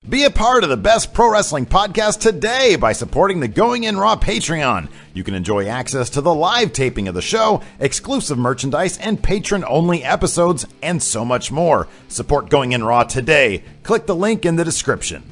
Be a part of the best pro wrestling podcast today by supporting the Going In Raw Patreon. You can enjoy access to the live taping of the show, exclusive merchandise, and patron-only episodes, and so much more. Support Going In Raw today. Click the link in the description.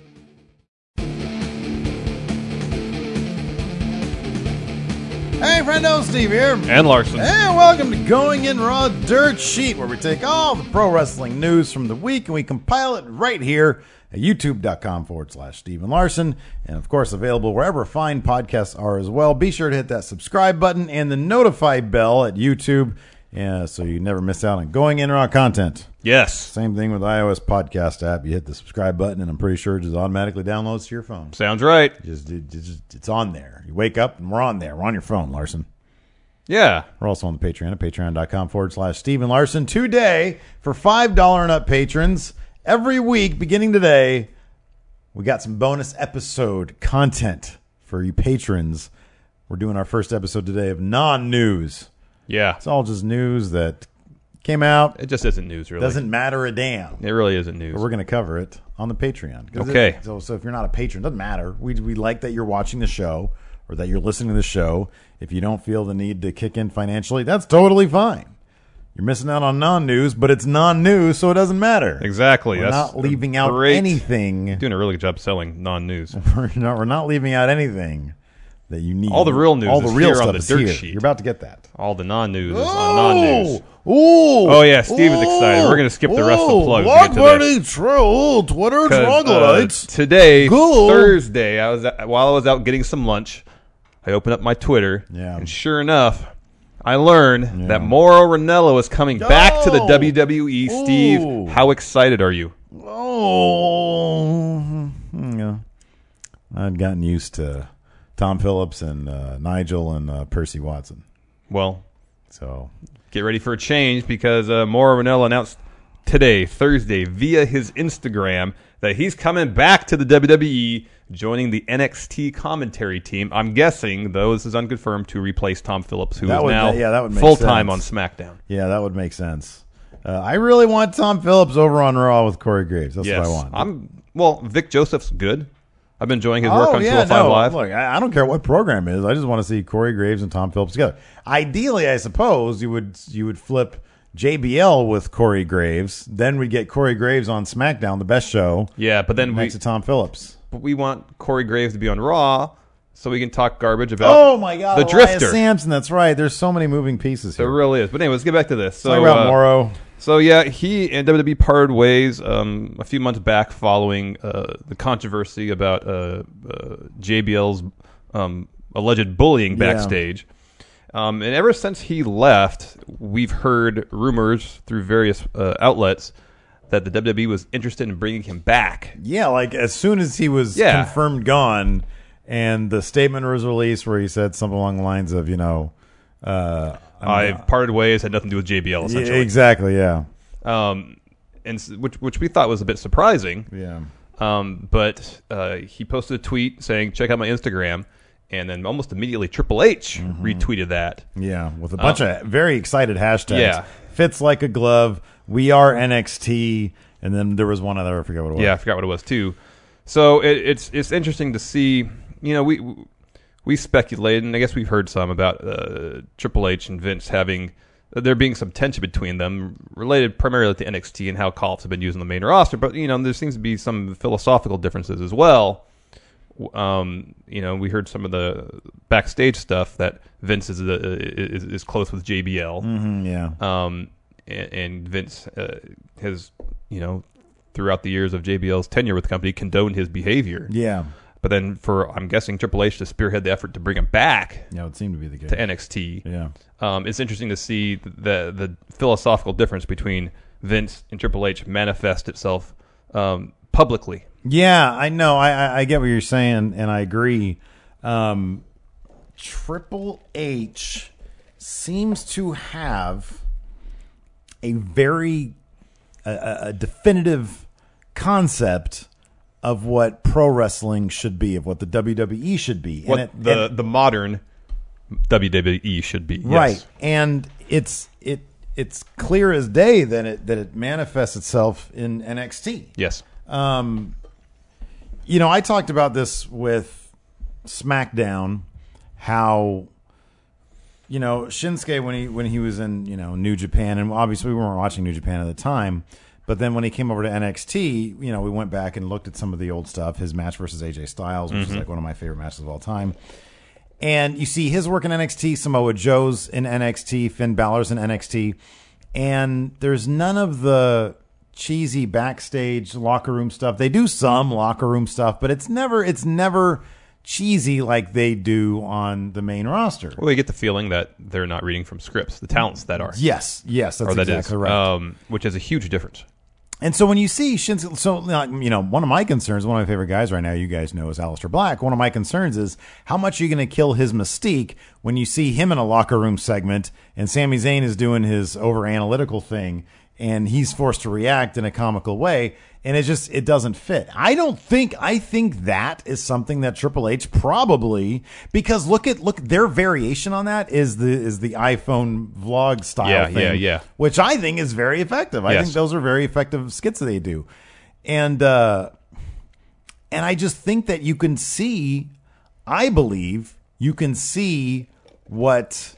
Hey, friendo, Steve here. And Larson. And welcome to Going In Raw Dirt Sheet, where we take all the pro wrestling news from the week and we compile it right here at youtube.com/Steven Larson. And of course, available wherever fine podcasts are as well. Be sure to hit that subscribe button and the notify bell at YouTube so you never miss out on Going In Raw content. Yes. Same thing with the iOS podcast app. You hit the subscribe button and I'm pretty sure it just automatically downloads to your phone. Sounds right. It's on there. You wake up and we're on there. We're on your phone, Larson. Yeah. We're also on the Patreon at patreon.com/Steven Larson. Today, for $5 and up patrons, every week beginning today, we got some bonus episode content for you patrons. We're doing our first episode today of non-news. Yeah. It's all just news that came out. It just isn't news, really. Doesn't matter a damn. It really isn't news. But we're going to cover it on the Patreon. Okay. So if you're not a patron, it doesn't matter. We like that you're watching the show or that you're listening to the show. If you don't feel the need to kick in financially, that's totally fine. You're missing out on non-news, but it's non-news, so it doesn't matter. Exactly. We're That's not leaving out great. anything. You're doing a really good job selling non-news. We're not leaving out anything that you need. All the real news all the is real here stuff on the is dirt here. sheet. You're about to get that. All the non-news is on non-news. Ooh! Oh, yeah, Steve is excited. We're going to skip the rest of the plugs to get to this. True. Twitter 'Cause, troglodytes. Today, Cool. Thursday, while I was out getting some lunch, I opened up my Twitter, and sure enough, I learned that Mauro Ranallo is coming back to the WWE. Steve, how excited are you? Oh, yeah. I'd gotten used to Tom Phillips and Nigel and Percy Watson. Well, so get ready for a change because Mauro Ranallo announced today, Thursday, via his Instagram that he's coming back to the WWE, joining the NXT commentary team. I'm guessing, though this is unconfirmed, to replace Tom Phillips, who is now full-time on SmackDown. Yeah, that would make sense. I really want Tom Phillips over on Raw with Corey Graves. That's what I want. Vic Joseph's good. I've been enjoying his work on 205 Live. Look, I don't care what program it is. I just want to see Corey Graves and Tom Phillips together. Ideally, I suppose you would flip JBL with Corey Graves. Then we'd get Corey Graves on SmackDown, the best show. Yeah, but then next to Tom Phillips. But we want Corey Graves to be on Raw so we can talk garbage about the Drifter. Samson, that's right. There's so many moving pieces here. There really is. But anyway, let's get back to this. Talk about Mauro. So, yeah, he and WWE parted ways a few months back following the controversy about JBL's alleged bullying backstage. And ever since he left, we've heard rumors through various outlets that the WWE was interested in bringing him back. Yeah, like as soon as he was confirmed gone and the statement was released where he said something along the lines of, I've parted ways, had nothing to do with JBL, essentially. Yeah, exactly, yeah. And which we thought was a bit surprising. Yeah. But he posted a tweet saying, check out my Instagram. And then almost immediately Triple H retweeted that. Yeah, with a bunch of very excited hashtags. Yeah. Fits like a glove. We are NXT. And then there was one other, I forget what it was. Yeah, I forgot what it was too. So it's interesting to see, we speculated, and I guess we've heard some about Triple H and Vince there being some tension between them related primarily to NXT and how call-ups have been used on the main roster. But, there seems to be some philosophical differences as well. We heard some of the backstage stuff that Vince is close with JBL. And Vince has, throughout the years of JBL's tenure with the company, condoned his behavior. Yeah. But then I'm guessing Triple H to spearhead the effort to bring him back. Yeah, it would seem to be the case. To NXT. Yeah. It's interesting to see the philosophical difference between Vince and Triple H manifest itself publicly. Yeah, I know. I get what you're saying, and I agree. Triple H seems to have a very definitive concept of what pro wrestling should be, of what the WWE should be. What the modern WWE should be. Right. Yes. And it's clear as day that it manifests itself in NXT. Yes. I talked about this with SmackDown, how Shinsuke when he was in New Japan, and obviously we weren't watching New Japan at the time, but then when he came over to NXT, we went back and looked at some of the old stuff, his match versus AJ Styles, which is like one of my favorite matches of all time. And you see his work in NXT, Samoa Joe's in NXT, Finn Balor's in NXT, and there's none of the cheesy backstage locker room stuff. They do some locker room stuff, but it's never cheesy like they do on the main roster. Well, you get the feeling that they're not reading from scripts, the talents that are. Yes, that's exactly right. Which is a huge difference. And so when you see Shinsuke, so one of my concerns, one of my favorite guys right now, you guys know, is Aleister Black. One of my concerns is how much are you going to kill his mystique when you see him in a locker room segment and Sami Zayn is doing his over analytical thing and he's forced to react in a comical way, and it doesn't fit. I think that is something that Triple H probably, because look their variation on that is the iPhone vlog style thing, which I think is very effective. I think those are very effective skits that they do, and I just think that you can see, I believe you can see what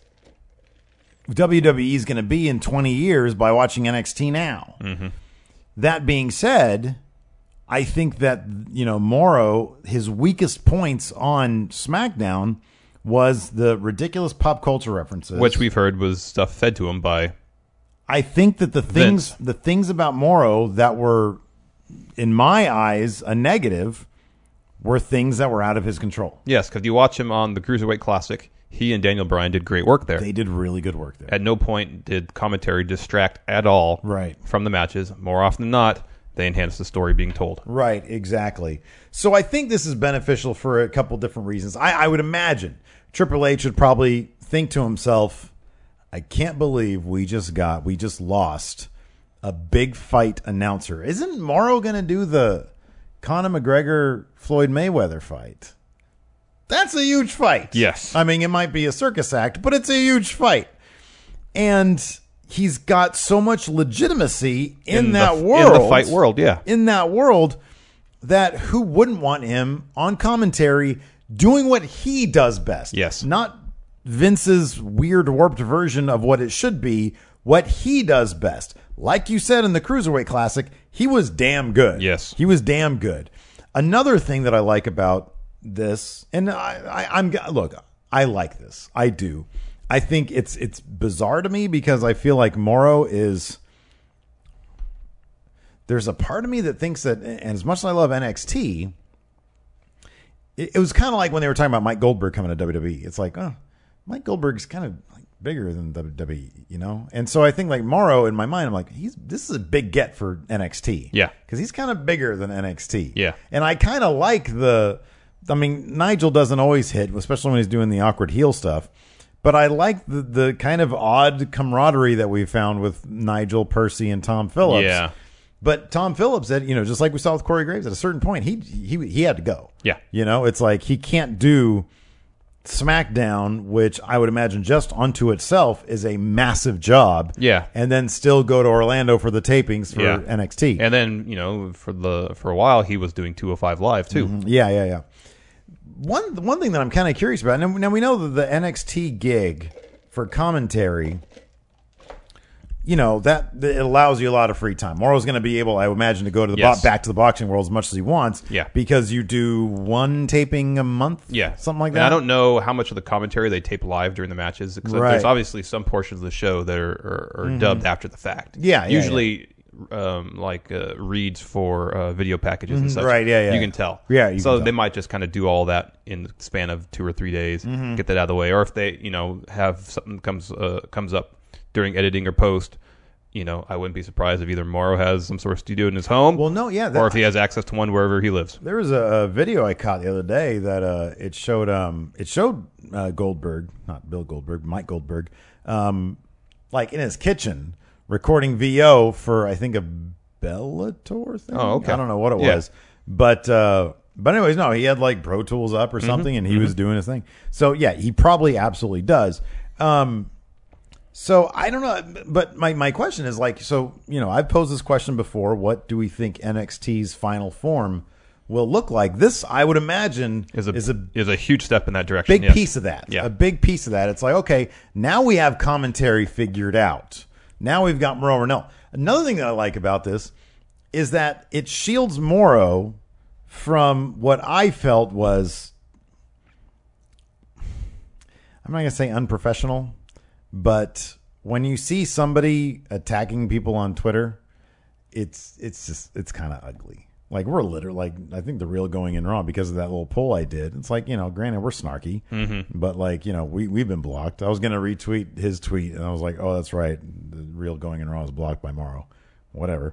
WWE is going to be in 20 years by watching NXT now. Mm-hmm. That being said, I think that, Morrow, his weakest points on SmackDown was the ridiculous pop culture references, which we've heard was stuff fed to him by. I think that the things about Morrow that were, in my eyes, a negative were things that were out of his control. Yes, because you watch him on the Cruiserweight Classic. He and Daniel Bryan did great work there. They did really good work there. At no point did commentary distract at all from the matches. More often than not, they enhance the story being told. Right, exactly. So I think this is beneficial for a couple different reasons. I would imagine Triple H would probably think to himself, I can't believe we just lost a big fight announcer. Isn't Morrow going to do the Conor McGregor Floyd Mayweather fight? That's a huge fight. Yes. I mean, it might be a circus act, but it's a huge fight. And he's got so much legitimacy in that world. In the fight world, yeah. In that world, that who wouldn't want him on commentary doing what he does best? Yes. Not Vince's weird, warped version of what it should be, what he does best. Like you said in the Cruiserweight Classic, he was damn good. Yes. He was damn good. Another thing that I like about this, and I like this. I do. I think it's bizarre to me because I feel like Morrow is. There's a part of me that thinks that, and as much as I love NXT, it was kind of like when they were talking about Mike Goldberg coming to WWE. It's like, Mike Goldberg's kind of like bigger than WWE, And so I think like Morrow in my mind, I'm like, this is a big get for NXT, because he's kind of bigger than NXT, and I kind of like Nigel doesn't always hit, especially when he's doing the awkward heel stuff. But I like the kind of odd camaraderie that we found with Nigel, Percy, and Tom Phillips. Yeah. But Tom Phillips said, just like we saw with Corey Graves, at a certain point, he had to go. Yeah. It's like he can't do SmackDown, which I would imagine just unto itself is a massive job. Yeah. And then still go to Orlando for the tapings for NXT. And then, for a while, he was doing 205 Live, too. Mm-hmm. Yeah. One thing that I'm kind of curious about, now we know that the NXT gig for commentary, that it allows you a lot of free time. Morrow's going to be able, I imagine, to go to the back to the boxing world as much as he wants. Yeah. Because you do one taping a month. Yeah. Something like that. And I don't know how much of the commentary they tape live during the matches. Except there's obviously some portions of the show that are dubbed after the fact. Yeah. Usually. Reads for video packages and such. Right, yeah. You can tell. Yeah, so they might just kind of do all that in the span of 2 or 3 days, get that out of the way. Or if they, have something comes up during editing or post, I wouldn't be surprised if either Morrow has some sort of studio in his home. Well, no, yeah. Or if he has access to one wherever he lives. There was a video I caught the other day that it showed Goldberg, not Bill Goldberg, Mike Goldberg, like in his kitchen, recording VO for, I think, a Bellator thing. Oh, okay. I don't know what it was. But anyways, no, he had like Pro Tools up or something, and he was doing his thing. So, yeah, he probably absolutely does. So, I don't know. But my question is like, so, I've posed this question before. What do we think NXT's final form will look like. This, I would imagine, is a huge step in that direction. Big piece of that. Yeah. A big piece of that. It's like, okay, now we have commentary figured out. Now we've got Mauro Ranallo. Another thing that I like about this is that it shields Mauro from what I felt was, I'm not going to say unprofessional, but when you see somebody attacking people on Twitter, it's kind of ugly. Like, we're literally, like, I think the real Going In Raw, because of that little poll I did, it's like, granted, we're snarky, but like, we've been blocked. I was going to retweet his tweet, and I was like, oh, that's right. The real Going In Raw is blocked by Mauro. Whatever.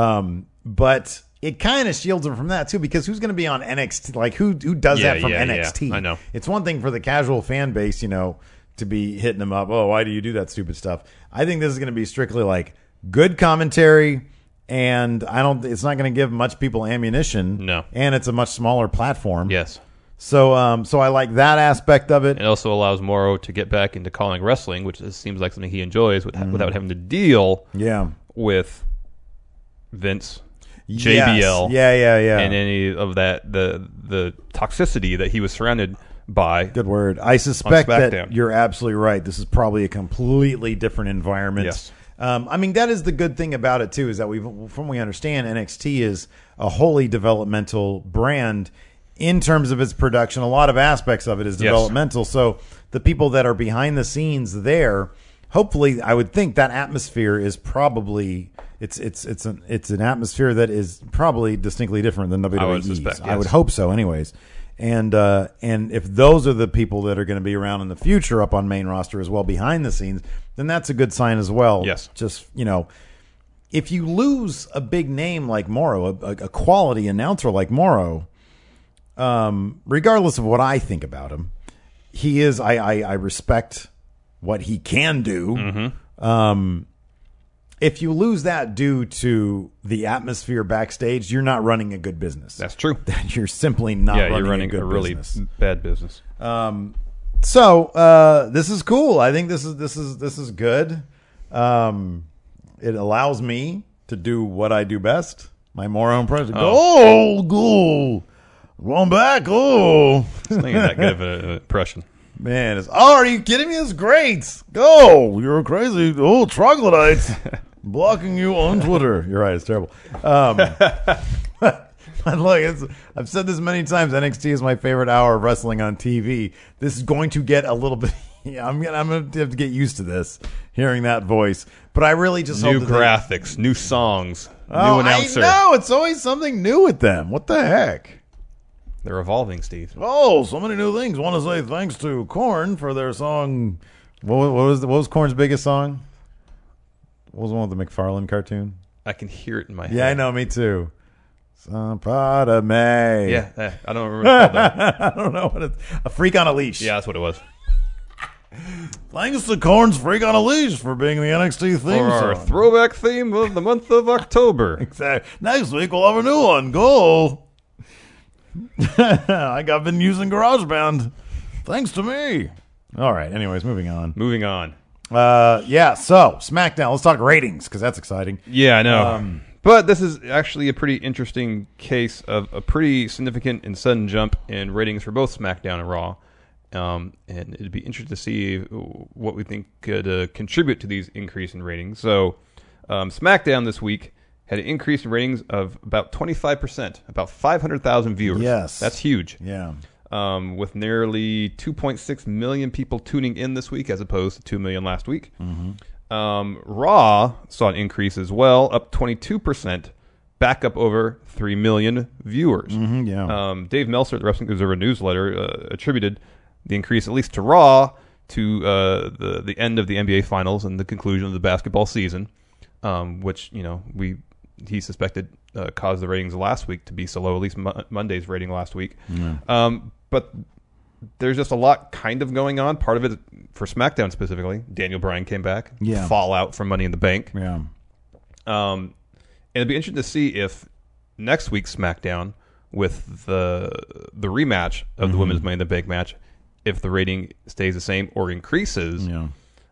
But it kind of shields him from that too, because who's going to be on NXT? Like, who does that from NXT? Yeah, I know. It's one thing for the casual fan base, to be hitting them up. Oh, why do you do that stupid stuff? I think this is going to be strictly like good commentary, and it's not going to give much people ammunition. No. And it's a much smaller platform. Yes. So I like that aspect of it. It also allows Mauro to get back into calling wrestling, which seems like something he enjoys without having to deal with Vince, JBL, yes. and any of that the toxicity that he was surrounded by. Good word. I suspect that you're absolutely right. This is probably a completely different environment. Yes. That is the good thing about it too, is that from we understand, NXT is a wholly developmental brand in terms of its production. A lot of aspects of it is developmental. Yes. So the people that are behind the scenes there, hopefully, I would think that atmosphere is probably it's an atmosphere that is probably distinctly different than WWE's. I would suspect. Yes. I would hope so, anyways. And if those are the people that are going to be around in the future up on main roster as well behind the scenes, then that's a good sign as well. Yes. Just, if you lose a big name like Mauro, a quality announcer like Mauro, regardless of what I think about him, he is, I respect what he can do. Mm-hmm. If you lose that due to the atmosphere backstage, you're not running a good business. That's true. You're simply not running a good really business. bad business. So this is cool. I think this is good. It allows me to do what I do best. My Mauro impression. Go. Going back. Oh. It's not even that good of an impression. Man, are you kidding me? It's great. Go. You're crazy. Oh, troglodytes. Blocking you on Twitter. You're right. It's terrible. Look, I've said this many times. NXT is my favorite hour of wrestling on TV. This is going to get a little bit. I'm gonna have to get used to this, hearing that voice. But I really just new hope graphics, new songs, new announcer. I know, it's always something new with them. What the heck? They're evolving, Steve. Oh, so many new things. Want to say thanks to Korn for their song. What was Korn's biggest song? What was the one with the McFarlane cartoon? I can hear it in my head. Yeah, I know. Me too. Some part of me. Yeah, I don't remember what it's called that. I don't know what it's. A Freak on a Leash. Yeah, that's what it was. Thanks to Korn's Freak on a Leash for being the NXT theme For our song. throwback theme of the month of October. Exactly. Next week we'll have a new one. Go. I've been using GarageBand. Thanks to me. All right. Anyways, moving on. Moving on. So SmackDown. Let's talk ratings because that's exciting. Yeah, I know. But this is actually a pretty interesting case of a pretty significant and sudden jump in ratings for both SmackDown and Raw. And it'd be interesting to see what we think could contribute to these increase in ratings. So SmackDown this week had an increase in ratings of about 25%, about 500,000 viewers. Yes. That's huge. Yeah. With nearly 2.6 million people tuning in this week as opposed to 2 million last week. Mm-hmm. Raw saw an increase as well, up 22%, back up over 3 million viewers. Mm-hmm, yeah. Dave Meltzer at the Wrestling Observer newsletter attributed the increase, at least to Raw, to the end of the NBA Finals and the conclusion of the basketball season, which he suspected caused the ratings last week to be so low, at least Monday's rating last week. Yeah. But there's just a lot kind of going on. Part of it, for SmackDown specifically, Daniel Bryan came back. Yeah. Fallout from Money in the Bank. Yeah. And it'd be interesting to see if next week's SmackDown, with the rematch of the Women's Money in the Bank match, if the rating stays the same or increases. Yeah.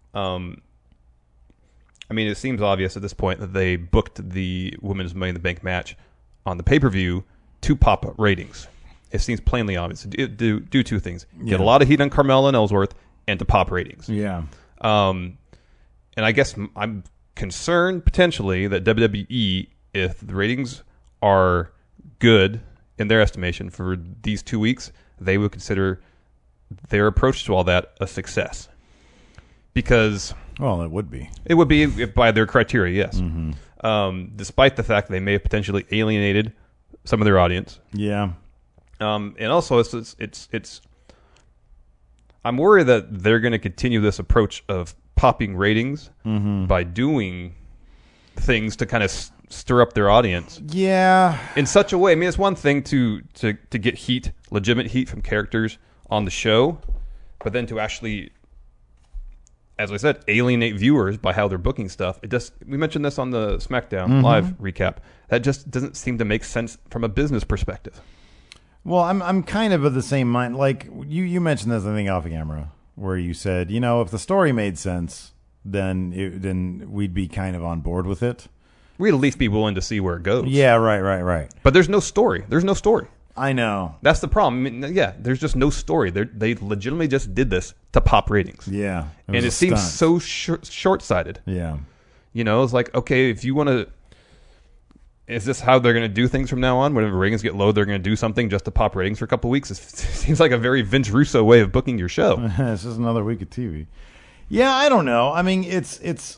I mean, it seems obvious at this point that they booked the Women's Money in the Bank match on the pay-per-view to pop ratings. It seems plainly obvious. Do two things: get a lot of heat on Carmella and Ellsworth, and to pop ratings. Yeah. And I guess I'm concerned potentially that WWE, if the ratings are good in their estimation for these 2 weeks, they would consider their approach to all that a success. Because Well, it would be. it would be if by their criteria, yes. Despite the fact they may have potentially alienated some of their audience. Yeah. And also, it's I'm worried that they're going to continue this approach of popping ratings by doing things to kind of stir up their audience. Yeah. In such a way, I mean, it's one thing to get heat, legitimate heat from characters on the show, but then to actually, as I said, alienate viewers by how they're booking stuff. We mentioned this on the SmackDown Live recap. That just doesn't seem to make sense from a business perspective. Well, I'm kind of the same mind. Like you mentioned this, I think, off camera, where you said, if the story made sense, then we'd be kind of on board with it. We'd at least be willing to see where it goes. Yeah, right. But there's no story. There's no story. I know. That's the problem. I mean, yeah, there's just no story. They legitimately just did this to pop ratings. Yeah. And it seems so short-sighted. Yeah. It's like, okay, if you want to... Is this how they're going to do things from now on? Whenever ratings get low, they're going to do something just to pop ratings for a couple of weeks? It seems like a very Vince Russo way of booking your show. It's just another week of TV. Yeah, I don't know. I mean, it's...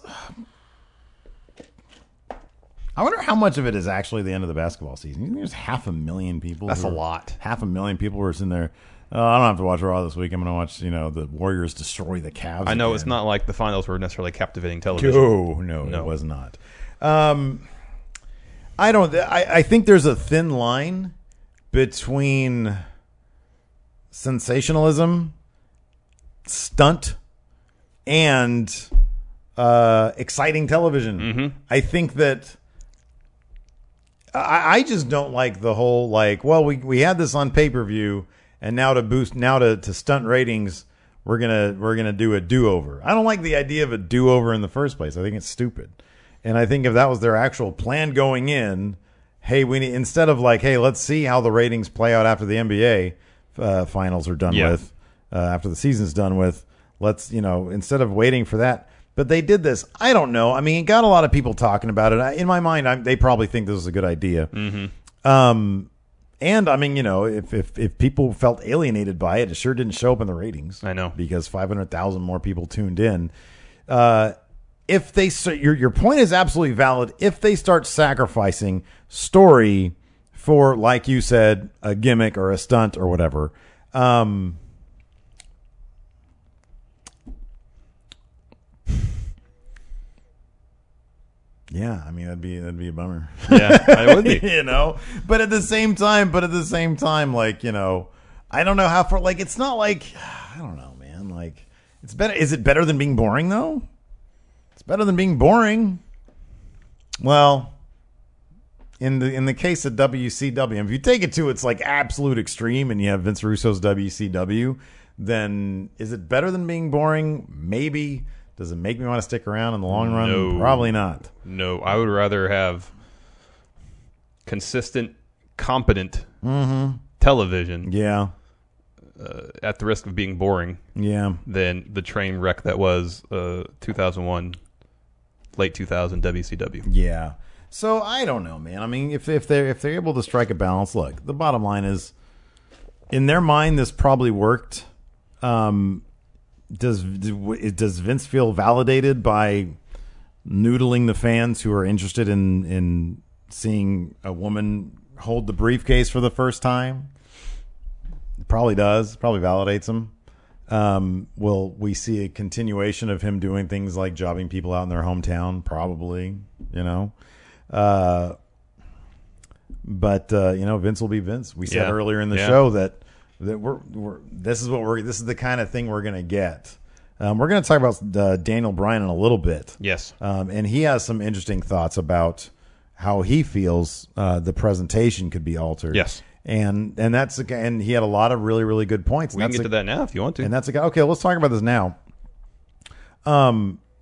I wonder how much of it is actually the end of the basketball season. You think there's 500,000 people? That's a lot. 500,000 people who are sitting there. I don't have to watch Raw this week. I'm going to watch, the Warriors destroy the Cavs. I know again. It's not like the finals were necessarily captivating television. No, it was not. I think there's a thin line between sensationalism, stunt, and exciting television. I think that I just don't like the whole we had this on pay-per-view, and now to stunt ratings we're gonna do a do-over. I don't like the idea of a do-over in the first place. I think it's stupid. And I think if that was their actual plan going in, hey, instead of hey, let's see how the ratings play out after the NBA finals are done with, after the season's done with, let's, instead of waiting for that. But they did this. I don't know. I mean, it got a lot of people talking about it. In my mind, they probably think this is a good idea. And I mean, if people felt alienated by it, it sure didn't show up in the ratings. I know, because 500,000 more people tuned in. If they your point is absolutely valid. If they start sacrificing story for, like you said, a gimmick or a stunt or whatever, yeah, I mean that'd be a bummer. Yeah, it would be. But at the same time, I don't know how far. It's not I don't know, man. It's better. Is it better than being boring though? It's better than being boring. Well, in the case of WCW, if you take it to its absolute extreme, and you have Vince Russo's WCW, then is it better than being boring? Maybe. Does it make me want to stick around in the long run? No. Probably not. No, I would rather have consistent, competent television. Yeah. At the risk of being boring. Yeah. Than the train wreck that was 2001, late 2000 WCW. Yeah. So I don't know, man. I mean, if they're able to strike a balance, look, the bottom line is, in their mind, this probably worked. Does Vince feel validated by noodling the fans who are interested in seeing a woman hold the briefcase for the first time? It probably does. Probably validates him. Will we see a continuation of him doing things like jobbing people out in their hometown? Probably. But Vince will be Vince. We said earlier in the show that this is the kind of thing we're going to get. We're going to talk about Daniel Bryan in a little bit. Yes. And he has some interesting thoughts about how he feels the presentation could be altered. Yes. And he had a lot of really, really good points. We can get to that now if you want to. And that's okay. Let's talk about this now.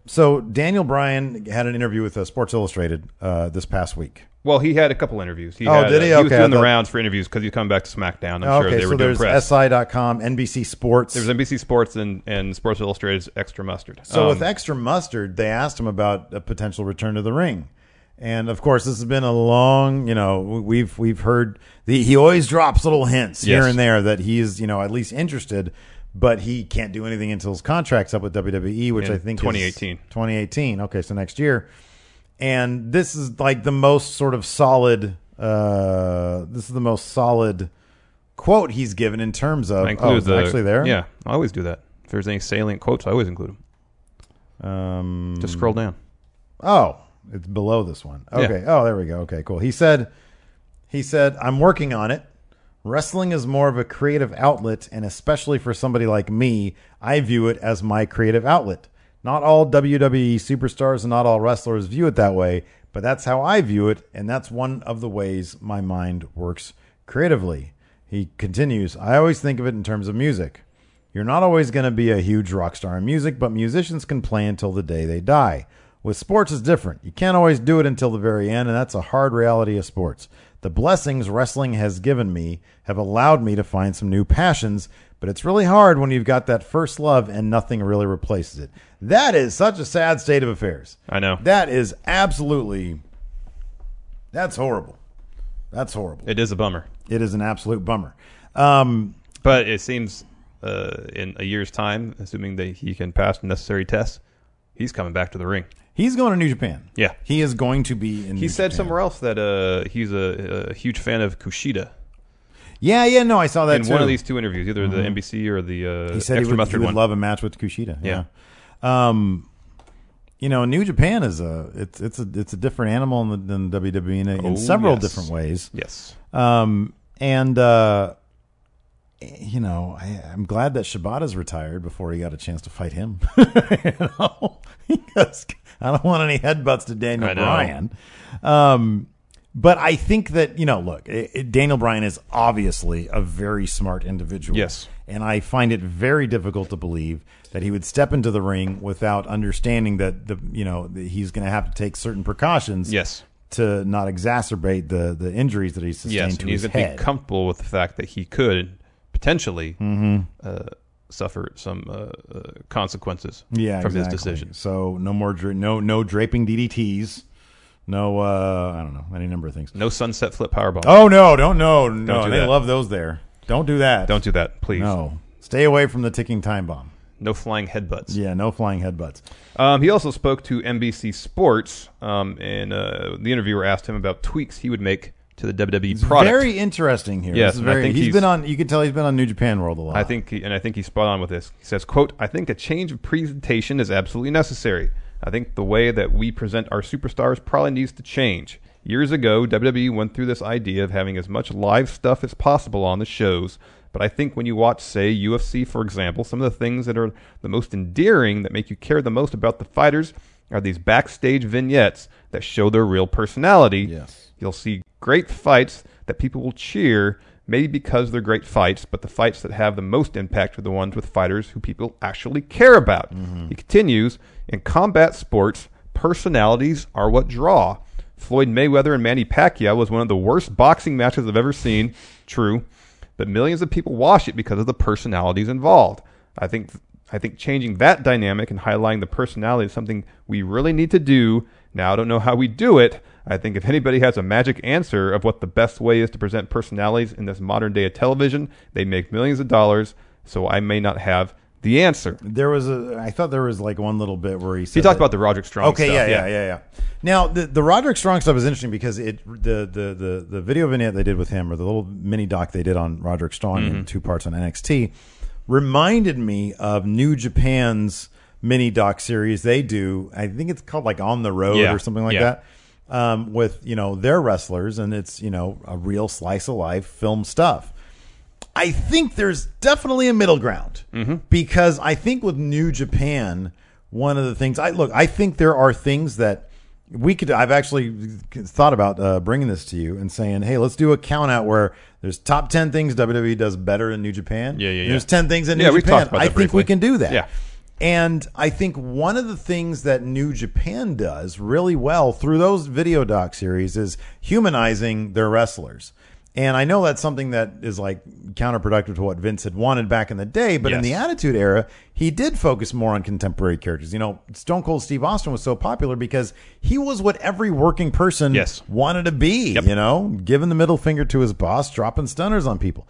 So Daniel Bryan had an interview with Sports Illustrated this past week. Well, he had a couple interviews. Did he? He was Okay, doing the rounds for interviews because he's coming back to SmackDown. I'm sure they were doing press. So there's SI.com, NBC Sports. There was NBC Sports and Sports Illustrated's Extra Mustard. So with Extra Mustard, they asked him about a potential return to the ring. And of course, this has been a long, we've heard he always drops little hints here and there that he's, at least interested, but he can't do anything until his contract's up with WWE, which I think 2018. is 2018. Okay, so next year. And this is like the most sort of solid. This is the most solid quote he's given in terms of. Actually there. Yeah, I always do that. If there's any salient quotes, I always include them. Just scroll down. Oh, it's below this one. Okay. Yeah. Oh, there we go. Okay, cool. He said, "I'm working on it. Wrestling is more of a creative outlet, and especially for somebody like me, I view it as my creative outlet. Not all WWE superstars and not all wrestlers view it that way, but that's how I view it, and that's one of the ways my mind works creatively." He continues, "I always think of it in terms of music. You're not always going to be a huge rock star in music, but musicians can play until the day they die. With sports, it's different. You can't always do it until the very end, and that's a hard reality of sports. The blessings wrestling has given me have allowed me to find some new passions, but it's really hard when you've got that first love and nothing really replaces it." That is such a sad state of affairs. I know. That is absolutely... That's horrible. That's horrible. It is a bummer. It is an absolute bummer. But it seems in a year's time, assuming that he can pass the necessary tests, he's coming back to the ring. He's going to New Japan. Yeah. He is going to be in New He said Japan. somewhere else that he's a huge fan of Kushida. Yeah, no, I saw that in too. one of these two interviews, either the NBC or the he said Extra he would Mustard one. love a match with Kushida. Yeah. New Japan is it's a different animal than WWE in several different ways. Yes. I'm glad that Shibata's retired before he got a chance to fight him. Because I don't want any headbutts to Daniel Bryan. But I think that, look, Daniel Bryan is obviously a very smart individual. Yes. And I find it very difficult to believe that he would step into the ring without understanding that he's going to have to take certain precautions. Yes. To not exacerbate the injuries that he's sustained to his head. He's going to be comfortable with the fact that he could potentially suffer some consequences from his decision. So no more no draping DDTs. No, I don't know, any number of things. No sunset flip powerbomb. Oh no! Don't they that. love those there? Don't do that. Don't do that, please. No, stay away from the ticking time bomb. No flying headbutts. Yeah, no flying headbutts. He also spoke to NBC Sports, and the interviewer asked him about tweaks he would make to the WWE product. Very interesting here. Yes, I think he's been on. You can tell he's been on New Japan World a lot. I think he's spot on with this. He says, "Quote: I think a change of presentation is absolutely necessary. I think the way that we present our superstars probably needs to change. Years ago, WWE went through this idea of having as much live stuff as possible on the shows, but I think when you watch, say, UFC, for example, some of the things that are the most endearing, that make you care the most about the fighters, are these backstage vignettes that show their real personality. Yes. You'll see great fights that people will cheer, maybe because they're great fights, but the fights that have the most impact are the ones with fighters who people actually care about." He continues, "In combat sports, personalities are what draw. Floyd Mayweather and Manny Pacquiao was one of the worst boxing matches I've ever seen. True. But millions of people watch it because of the personalities involved. I think changing that dynamic and highlighting the personality is something we really need to do. Now, I don't know how we do it. I think if anybody has a magic answer of what the best way is to present personalities in this modern day of television, they make millions of dollars, so I may not have the answer." I thought there was like one little bit where he said... He talked about the Roderick Strong stuff. Yeah. Now, the Roderick Strong stuff is interesting because the video vignette they did with him, or the little mini doc they did on Roderick Strong in 2 parts on NXT, reminded me of New Japan's mini doc series they do. I think it's called like On the Road or something like that. With their wrestlers, and it's a real slice of life film stuff. I think there's definitely a middle ground because I think with New Japan, one of the things I think there are things that we could. I've actually thought about bringing this to you and saying, hey, let's do a count out where there's top 10 things WWE does better in New Japan. Yeah. There's 10 things in New Japan. I think we can do that. Yeah. And I think one of the things that New Japan does really well through those video doc series is humanizing their wrestlers. And I know that's something that is like counterproductive to what Vince had wanted back in the day, but in the Attitude Era, he did focus more on contemporary characters. You know, Stone Cold Steve Austin was so popular because he was what every working person wanted to be, you know, giving the middle finger to his boss, dropping stunners on people.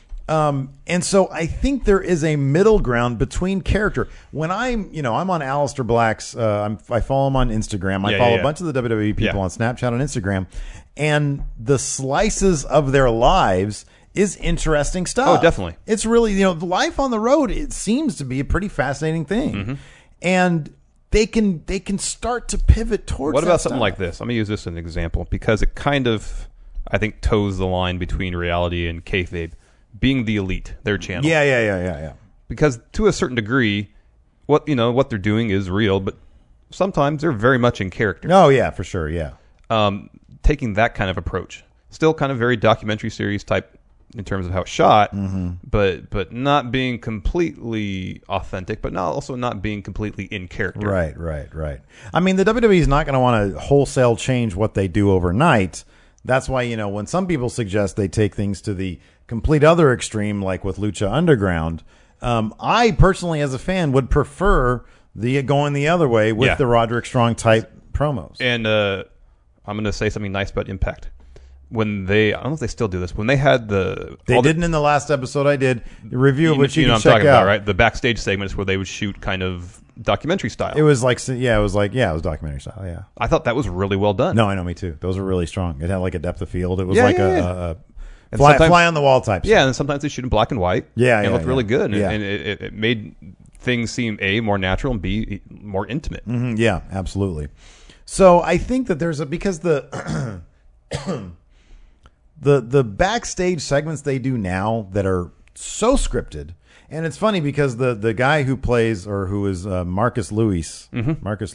And so I think there is a middle ground between character. When I'm on Aleister Black's, I follow him on Instagram. I follow a bunch of the WWE people on Snapchat and Instagram, and the slices of their lives is interesting stuff. Oh, definitely. It's really, the life on the road, it seems to be a pretty fascinating thing. And they can start to pivot towards What about stuff. something like this? Let me use this as an example because it kind of, I think, toes the line between reality and kayfabe. Being the Elite, their channel. Yeah. Because to a certain degree, what they're doing is real, but sometimes they're very much in character. Oh, yeah, for sure, yeah. Taking that kind of approach. Still kind of very documentary series type in terms of how it's shot, but not being completely authentic, but also not being completely in character. Right. I mean, the WWE is not going to want to wholesale change what they do overnight. That's why, when some people suggest they take things to the complete other extreme, like with Lucha Underground, I personally, as a fan, would prefer going the other way with the Roderick Strong type promos. And I'm going to say something nice about Impact. When I don't know if they still do this. When they had they didn't in the last episode I did a review of which you can I'm check talking out. About, right? The backstage segments where they would shoot kind of documentary style. It was documentary style. Yeah, I thought that was really well done. No, I know, me too. Those were really strong. It had like a depth of field. It was a fly on the wall type. Yeah, and sometimes they shoot in black and white. Yeah, it looked really good, yeah. and it made things seem A, more natural, and B, more intimate. Yeah, absolutely. So I think that because the the backstage segments they do now that are so scripted, and it's funny because the guy who plays or who is Marcus Luis in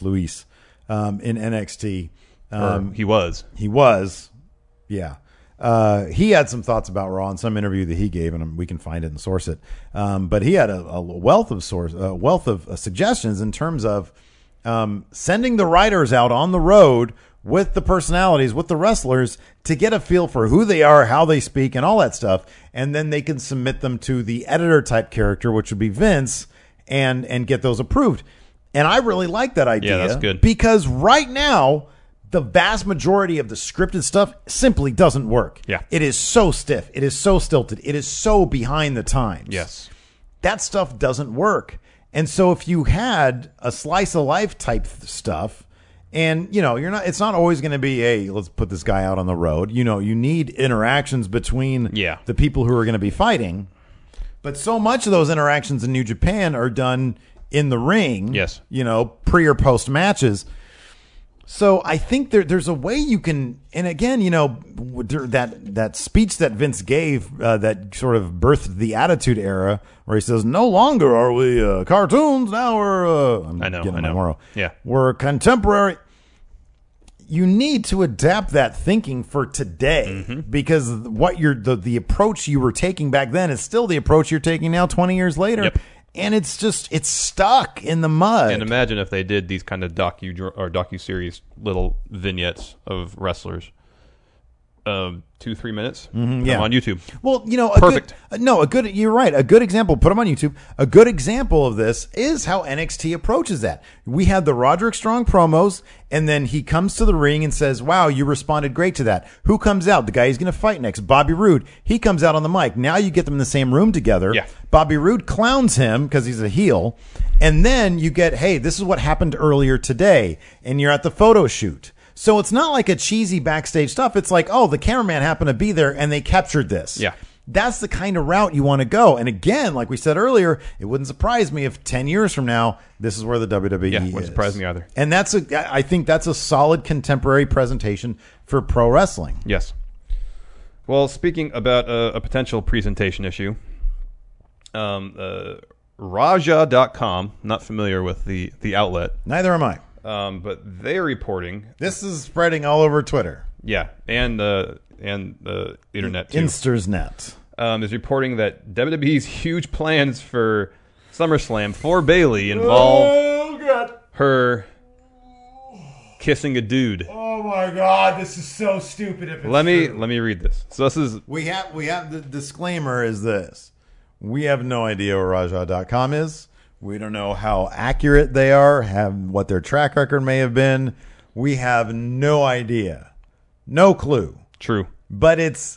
NXT, he was, yeah. He had some thoughts about Raw in some interview that he gave, and we can find it and source it. But he had a wealth of suggestions in terms of sending the writers out on the road with the personalities, with the wrestlers, to get a feel for who they are, how they speak, and all that stuff. And then they can submit them to the editor type character, which would be Vince, and get those approved. And I really like that idea. Yeah, that's good. Because right now, the vast majority of the scripted stuff simply doesn't work. Yeah. It is so stiff. It is so stilted. It is so behind the times. Yes. That stuff doesn't work. And so if you had a slice of life type stuff, and it's not always going to be, hey, let's put this guy out on the road. You need interactions between the people who are going to be fighting. But so much of those interactions in New Japan are done in the ring. Yes. Pre or post matches. So I think there's a way you can, and again, that speech that Vince gave that sort of birthed the Attitude Era, where he says, "No longer are we cartoons, now we're I know. Yeah, we're contemporary." You need to adapt that thinking for today, because what the approach you were taking back then is still the approach you're taking now, 20 years later. Yep. And it's stuck in the mud. And imagine if they did these kind of docu-series little vignettes of wrestlers. 2-3 minutes. On YouTube. Well, perfect. You're right. A good example. Put them on YouTube. A good example of this is how NXT approaches that. We had the Roderick Strong promos, and then he comes to the ring and says, "Wow, you responded great to that." Who comes out? The guy he's going to fight next, Bobby Roode. He comes out on the mic. Now you get them in the same room together. Yeah. Bobby Roode clowns him because he's a heel, and then you get, "Hey, this is what happened earlier today," and you're at the photo shoot. So it's not like a cheesy backstage stuff. It's like, oh, the cameraman happened to be there and they captured this. Yeah. That's the kind of route you want to go. And again, like we said earlier, it wouldn't surprise me if 10 years from now, this is where the WWE is. Wouldn't surprise me either. And I think that's a solid contemporary presentation for pro wrestling. Yes. Well, speaking about a potential presentation issue, Raja.com, not familiar with the outlet. Neither am I. But they're reporting. This is spreading all over Twitter. Yeah, and the internet too. Instersnet is reporting that WWE's huge plans for SummerSlam for Bayley involved Oh God! her kissing a dude. Oh my God! This is so stupid. If it's Let me true. read this. So this is We have the disclaimer is this. We have no idea what Raja.com is. We don't know how accurate they are, have what their track record may have been. We have no idea. No clue. true. But it's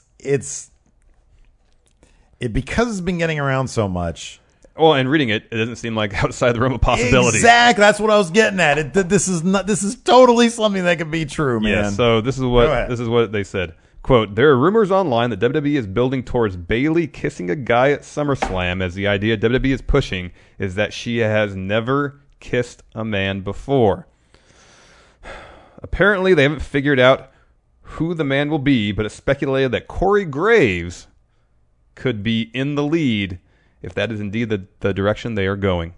because it's been getting around so much. Well, and reading it, it doesn't seem like outside the realm of possibility. Exactly. That's what I was getting at. This is totally something that could be true, man. Yeah, so this Go ahead. is what they said. Quote, there are rumors online that WWE is building towards Bayley kissing a guy at SummerSlam, as the idea WWE is pushing is that she has never kissed a man before. Apparently, they haven't figured out who the man will be, but it's speculated that Corey Graves could be in the lead if that is indeed the direction they are going.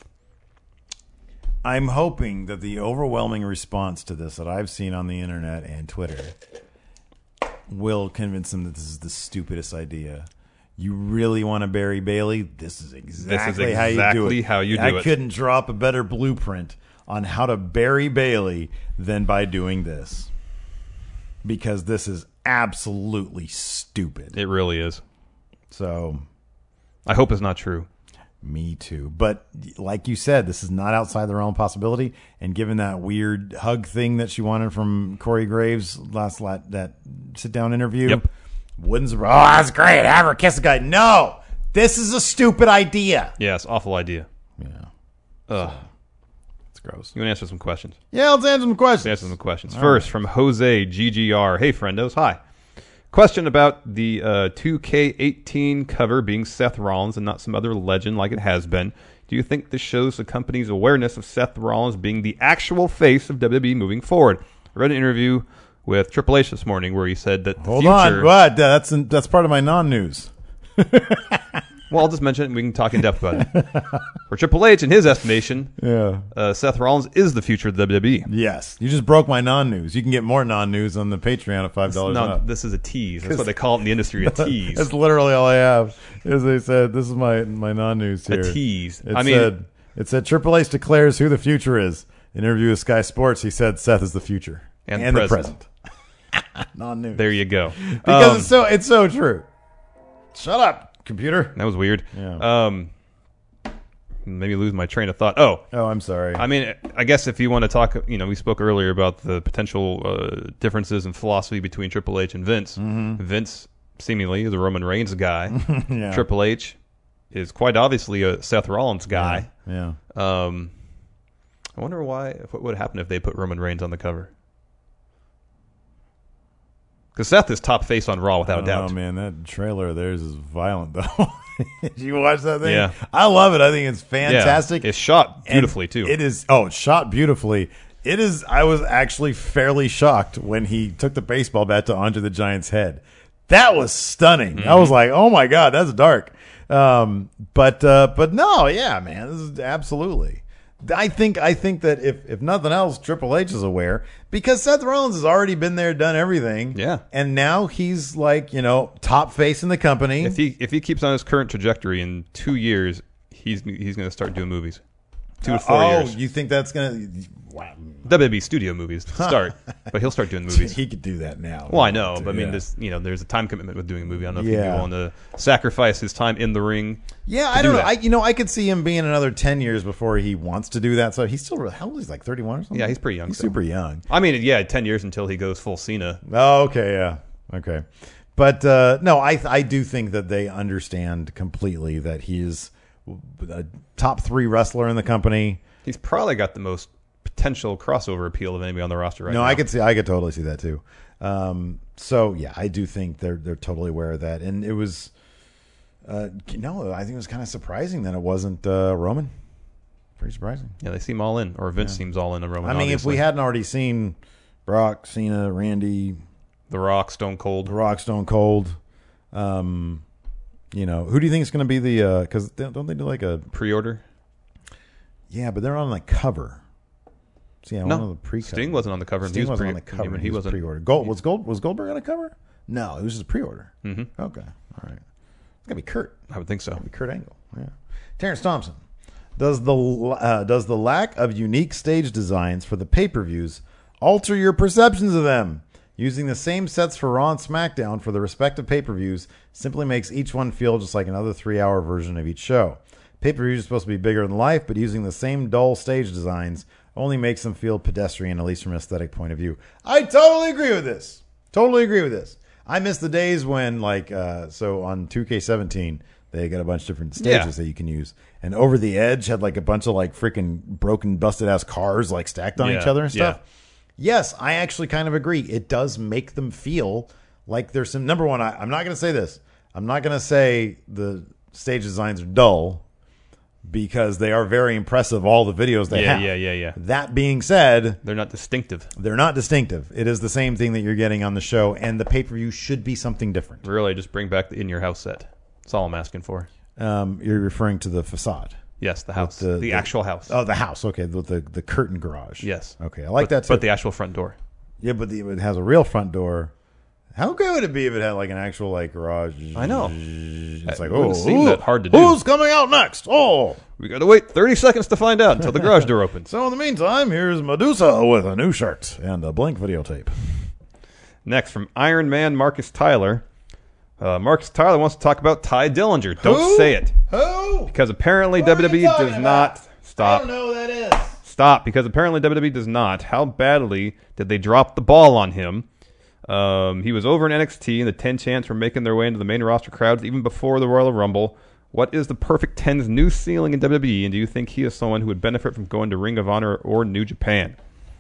I'm hoping that the overwhelming response to this that I've seen on the internet and Twitter will convince them that this is the stupidest idea. You really want to bury Bayley? This is exactly how you do it. I couldn't draw up a better blueprint on how to bury Bayley than by doing this. Because this is absolutely stupid. It really is. So, I hope it's not true. me too. But like you said, this is not outside the realm of possibility. And given that weird hug thing that she wanted from Corey Graves that sit-down interview, Yep. wouldn't surprise. Oh, that's great. Have her kiss a guy. No, this is a stupid idea. Yeah, it's an awful idea. Yeah, Ugh. it's gross. You want to answer some questions? Yeah, let's answer some questions. Answer some questions. First, from Jose GGR. Hey, friendos. Hi. Question about the 2K18 cover being Seth Rollins and not some other legend like it has been. Do you think this shows the company's awareness of Seth Rollins being the actual face of WWE moving forward? I read an interview with Triple H this morning where he said that the Hold future... on. What? That's part of my non-news. Well, I'll just mention it and we can talk in depth about it. For Triple H, in his estimation, Yeah. Seth Rollins is the future of the WWE. Yes. You just broke my non-news. You can get more non-news on the Patreon at $5 No, up. this is a tease. That's what they call it in the industry, a tease. That's literally all I have. As they said, this is my non-news here. A tease. It said Triple H declares who the future is. In an interview with Sky Sports, he said Seth is the future And the present. Non-news. There you go. Because it's so true. Shut up, computer. That was weird. Yeah. Made me lose my train of thought. Oh, I'm sorry. I mean, I guess if you want to talk, we spoke earlier about the potential differences in philosophy between Triple H and Vince. Mm-hmm. Vince seemingly is a Roman Reigns guy. Yeah. Triple H is quite obviously a Seth Rollins guy. Yeah. I wonder what would happen if they put Roman Reigns on the cover. Because Seth is top face on Raw without a doubt. Oh, man, that trailer of theirs is violent, though. Did you watch that thing? Yeah. I love it. I think it's fantastic. Yeah, it's shot beautifully, And too. It is. Oh, it's shot beautifully. It is. I was actually fairly shocked when he took the baseball bat to Andre the Giant's head. That was stunning. Mm-hmm. I was like, oh my God, that's dark. But no, yeah, man, this is absolutely. I think that if nothing else, Triple H is aware because Seth Rollins has already been there, done everything. Yeah. And now he's like, top face in the company. If he keeps on his current trajectory in 2 years, he's going to start doing movies. 2 to 4 years. You think that's going to... Wow. WWE studio movies to start, but he'll start doing movies. He could do that now. Well, I know, but I mean, Yeah. there's a time commitment with doing a movie. I don't know if he'd Yeah. be willing to sacrifice his time in the ring. Yeah, to I don't do know. that. I could see him being another 10 years before he wants to do that. So he's still how old is he? Like 31 or something? Yeah, he's pretty young. He's still. super young. I mean, yeah, 10 years until he goes full Cena. Oh, okay, yeah. Okay. But no, I do think that they understand completely that he is a top 3 wrestler in the company. He's probably got the most potential crossover appeal of anybody on the roster right now. No, I could totally see that too. So yeah, I do think they're totally aware of that. And it was I think it was kind of surprising that it wasn't Roman. Pretty surprising. Yeah, they seem all in, or Vince seems all in on Roman. I mean, obviously. if we hadn't already seen Brock, Cena, Randy, The Rock, Stone Cold. The Rock, Stone Cold, who do you think is going to be the? Because don't they do like a Pre-order? Yeah, but they're on the cover. See, I No, one of the pre-cover. Sting wasn't on the cover. Sting He was wasn't on the cover. He wasn't pre-order. Was Goldberg on a cover? No, it was just a pre-order. Mm-hmm. Okay, all right. It's gonna be Kurt. I would think so. Kurt Angle. Yeah. Terrence Thompson. Does the lack of unique stage designs for the pay-per-views alter your perceptions of them? Using the same sets for Raw and SmackDown for the respective pay-per-views simply makes each one feel just like another 3-hour version of each show. Pay-per-views are supposed to be bigger than life, but using the same dull stage designs only makes them feel pedestrian, at least from an aesthetic point of view. I totally agree with this. Totally agree with this. I miss the days when, so on 2K17, they got a bunch of different stages that you can use. And Over the Edge had like a bunch of like freaking broken, busted-ass cars like stacked on each other and stuff. Yeah. Yes, I actually kind of agree. It does make them feel like there's some... Number one, I'm not going to say this. I'm not going to say the stage designs are dull because they are very impressive, all the videos they have. Yeah. That being said... They're not distinctive. They're not distinctive. It is the same thing that you're getting on the show, and the pay-per-view should be something different. Really, just bring back the in-your-house set. That's all I'm asking for. You're referring to the facade. Yes, the house. The actual house. Oh, the house. Okay, the curtain garage. Yes. Okay, I like that too. But the actual front door. Yeah, but it has a real front door. How good would it be if it had like an actual like garage? I know. It's like, wouldn't seem that hard to do. Who's coming out next? Oh, we got to wait 30 seconds to find out until the garage door opens. So in the meantime, here's Medusa with a new shirt and a blank videotape. Next, from Iron Man Marcus Tyler. Marcus Tyler wants to talk about Ty Dillinger. Don't say it. Who? Because apparently What WWE does not. Stop. I don't know who that is. Stop. Because apparently WWE does not. How badly did they drop the ball on him? He was over in NXT, and the 10 Chants were making their way into the main roster crowds even before the Royal Rumble. What is the perfect 10's new ceiling in WWE, and do you think he is someone who would benefit from going to Ring of Honor or New Japan?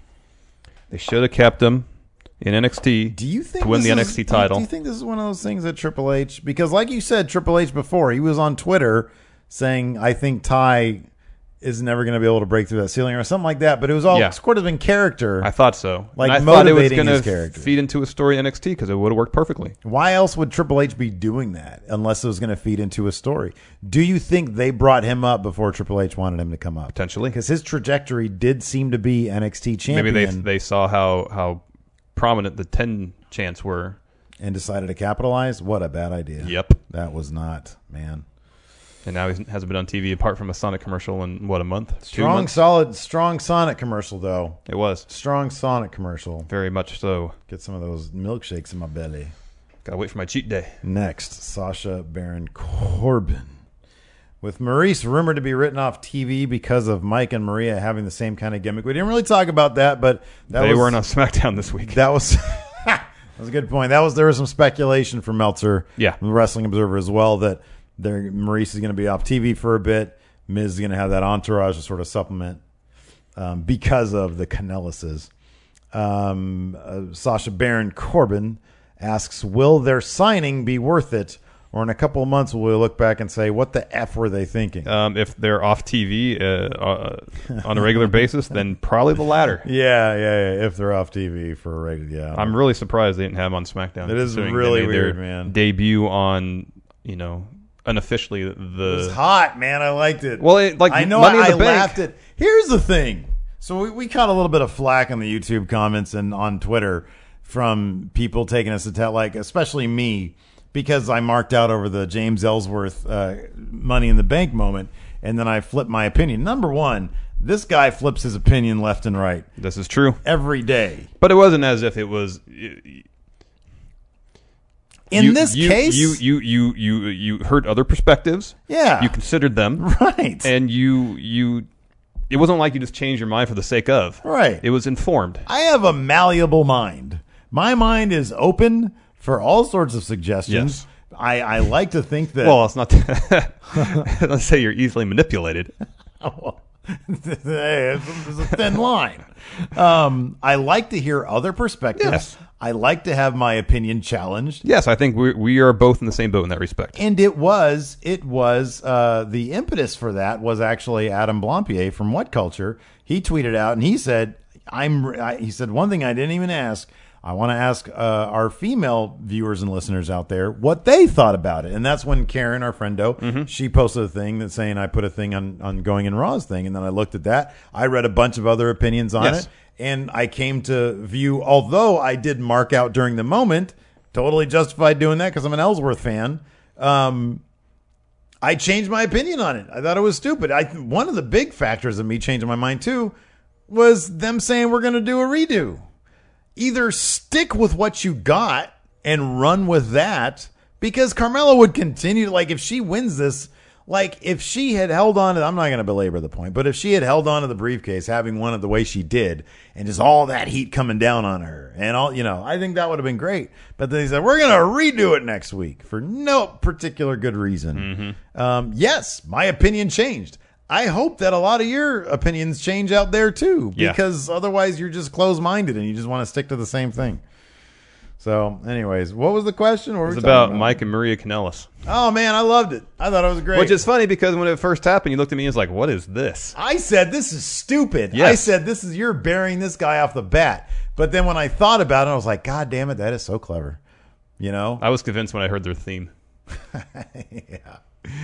They should have kept him in NXT to win the NXT title. Do you think this is one of those things that Triple H... Because like you said, Triple H before, he was on Twitter saying, I think Ty is never going to be able to break through that ceiling or something like that. But it was all sort of in character. I thought so. Like and I thought it was going to feed into a story in NXT because it would have worked perfectly. Why else would Triple H be doing that unless it was going to feed into a story? Do you think they brought him up before Triple H wanted him to come up? Potentially. Because his trajectory did seem to be NXT champion. Maybe they saw how prominent the 10 Chants were and decided to capitalize. What a bad idea. Yep. That was not, man. And now he hasn't been on TV apart from a Sonic commercial in, what, a month? Strong Sonic commercial, though. It was. Strong Sonic commercial. Very much so. Get some of those milkshakes in my belly. Gotta wait for my cheat day. Next, Sasha Baron Corbin. With Maurice rumored to be written off TV because of Mike and Maria having the same kind of gimmick. We didn't really talk about that, but they weren't on SmackDown this week. That was that was a good point. There was some speculation from Meltzer, the Wrestling Observer as well, that Maurice is going to be off TV for a bit. Miz is going to have that entourage to sort of supplement because of the Canellises. Sasha Baron Corbin asks, will their signing be worth it? Or in a couple of months, will we look back and say, what the F were they thinking? If they're off TV on a regular basis, then probably the latter. Yeah. If they're off TV for a regular, yeah. I'm really surprised they didn't have them on SmackDown. It is really weird, man. Debut on, unofficially It was hot, man. I liked it. Well, I know Money in the I Bank. laughed at. Here's the thing. So we caught a little bit of flack on the YouTube comments and on Twitter from people taking us to tell, like, especially me, because I marked out over the James Ellsworth Money in the Bank moment, and then I flipped my opinion. Number one, this guy flips his opinion left and right. This is true. Every day. But it wasn't as if it was... In this case... You heard other perspectives. Yeah. You considered them. Right. And you... It wasn't like you just changed your mind for the sake of. Right. It was informed. I have a malleable mind. My mind is open for all sorts of suggestions. Yes. I like to think that... Well, it's not... Let's say you're easily manipulated. Hey, it's a thin line. I like to hear other perspectives. Yes. I like to have my opinion challenged. Yes, I think we are both in the same boat in that respect. And it was the impetus for that was actually Adam Blampier from What Culture. He tweeted out and he said, he said, one thing I didn't even ask. I want to ask our female viewers and listeners out there what they thought about it. And that's when Karen, our friendo, she posted a thing that's saying I put a thing on Going in Raw's thing. And then I looked at that. I read a bunch of other opinions on it. And I came to view, although I did mark out during the moment, totally justified doing that because I'm an Ellsworth fan. I changed my opinion on it. I thought it was stupid. One of the big factors of me changing my mind too was them saying we're going to do a redo. Either stick with what you got and run with that, because Carmella would continue to, like, if she wins this, like, if she had held on to, I'm not going to belabor the point, but if she had held on to the briefcase, having won it the way she did, and just all that heat coming down on her, and all, I think that would have been great. But then he said, we're going to redo it next week for no particular good reason. Yes, my opinion changed. I hope that a lot of your opinions change out there too, because otherwise you're just closed-minded and you just want to stick to the same thing. So, anyways, what was the question? What it was about Mike and Maria Kanellis. Oh, man, I loved it. I thought it was great. Which is funny because when it first happened, you looked at me and was like, what is this? I said, this is stupid. Yes. I said, you're burying this guy off the bat. But then when I thought about it, I was like, God damn it, that is so clever. I was convinced when I heard their theme. Yeah.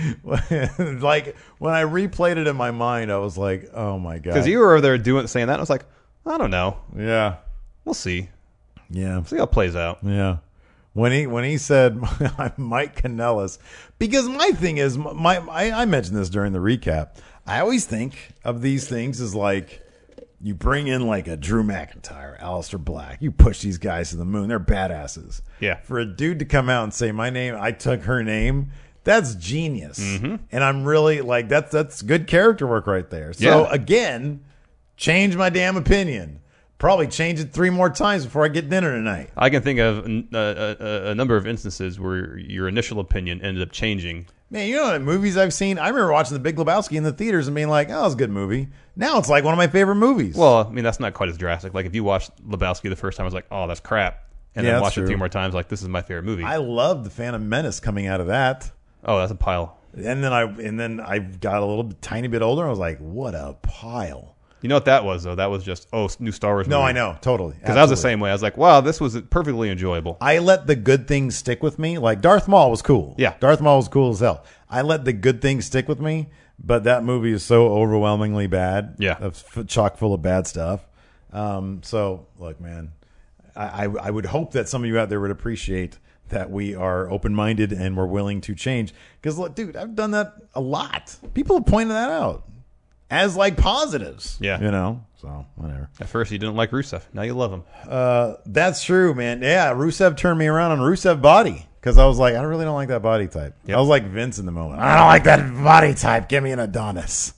Like, when I replayed it in my mind, I was like, oh, my God. Because you were over there saying that, and I was like, I don't know. Yeah. We'll see. Yeah. See how it plays out. Yeah. When he said Mike Kanellis, because my thing is, I mentioned this during the recap. I always think of these things as like, you bring in like a Drew McIntyre, Aleister Black. You push these guys to the moon. They're badasses. Yeah. For a dude to come out and say, my name, I took her name, that's genius. Mm-hmm. And I'm really like, that's good character work right there. So again, change my damn opinion. Probably change it 3 more times before I get dinner tonight. I can think of a number of instances where your initial opinion ended up changing. Man, what movies I've seen? I remember watching The Big Lebowski in the theaters and being like, oh, it was a good movie. Now it's like one of my favorite movies. Well, I mean, that's not quite as drastic. Like, if you watched Lebowski the first time, I was like, oh, that's crap. And then watched it 3 more times, like, this is my favorite movie. I loved The Phantom Menace coming out of that. Oh, that's a pile. And then I got a little tiny bit older. I was like, what a pile. You know what that was, though? That was just, new Star Wars movie. No, I know. Totally. Because I was the same way. I was like, wow, this was perfectly enjoyable. I let the good things stick with me. Like, Darth Maul was cool. Yeah. Darth Maul was cool as hell. I let the good things stick with me, but that movie is so overwhelmingly bad. Yeah. Chock full of bad stuff. So, look, man, I would hope that some of you out there would appreciate that we are open-minded and we're willing to change. Because, look, dude, I've done that a lot. People have pointed that out as like positives. Yeah. So whatever. At first you didn't like Rusev. Now you love him. That's true, man. Yeah, Rusev turned me around on Rusev body because I was like, I really don't like that body type. Yep. I was like Vince in the moment. I don't like that body type. Give me an Adonis.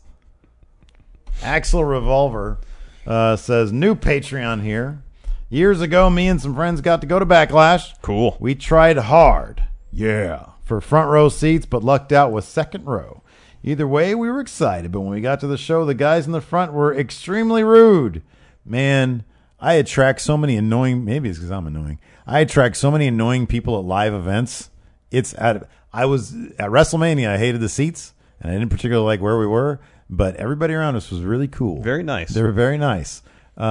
Axel Revolver says, new Patreon here. Years ago, me and some friends got to go to Backlash. Cool. We tried hard. Yeah. For front row seats, but lucked out with second row. Either way, we were excited, but when we got to the show, the guys in the front were extremely rude. Man, I attract so many annoying, maybe it's because I'm annoying. I attract so many annoying people at live events. I was at WrestleMania, I hated the seats, and I didn't particularly like where we were, but everybody around us was really cool. Very nice. They were very nice.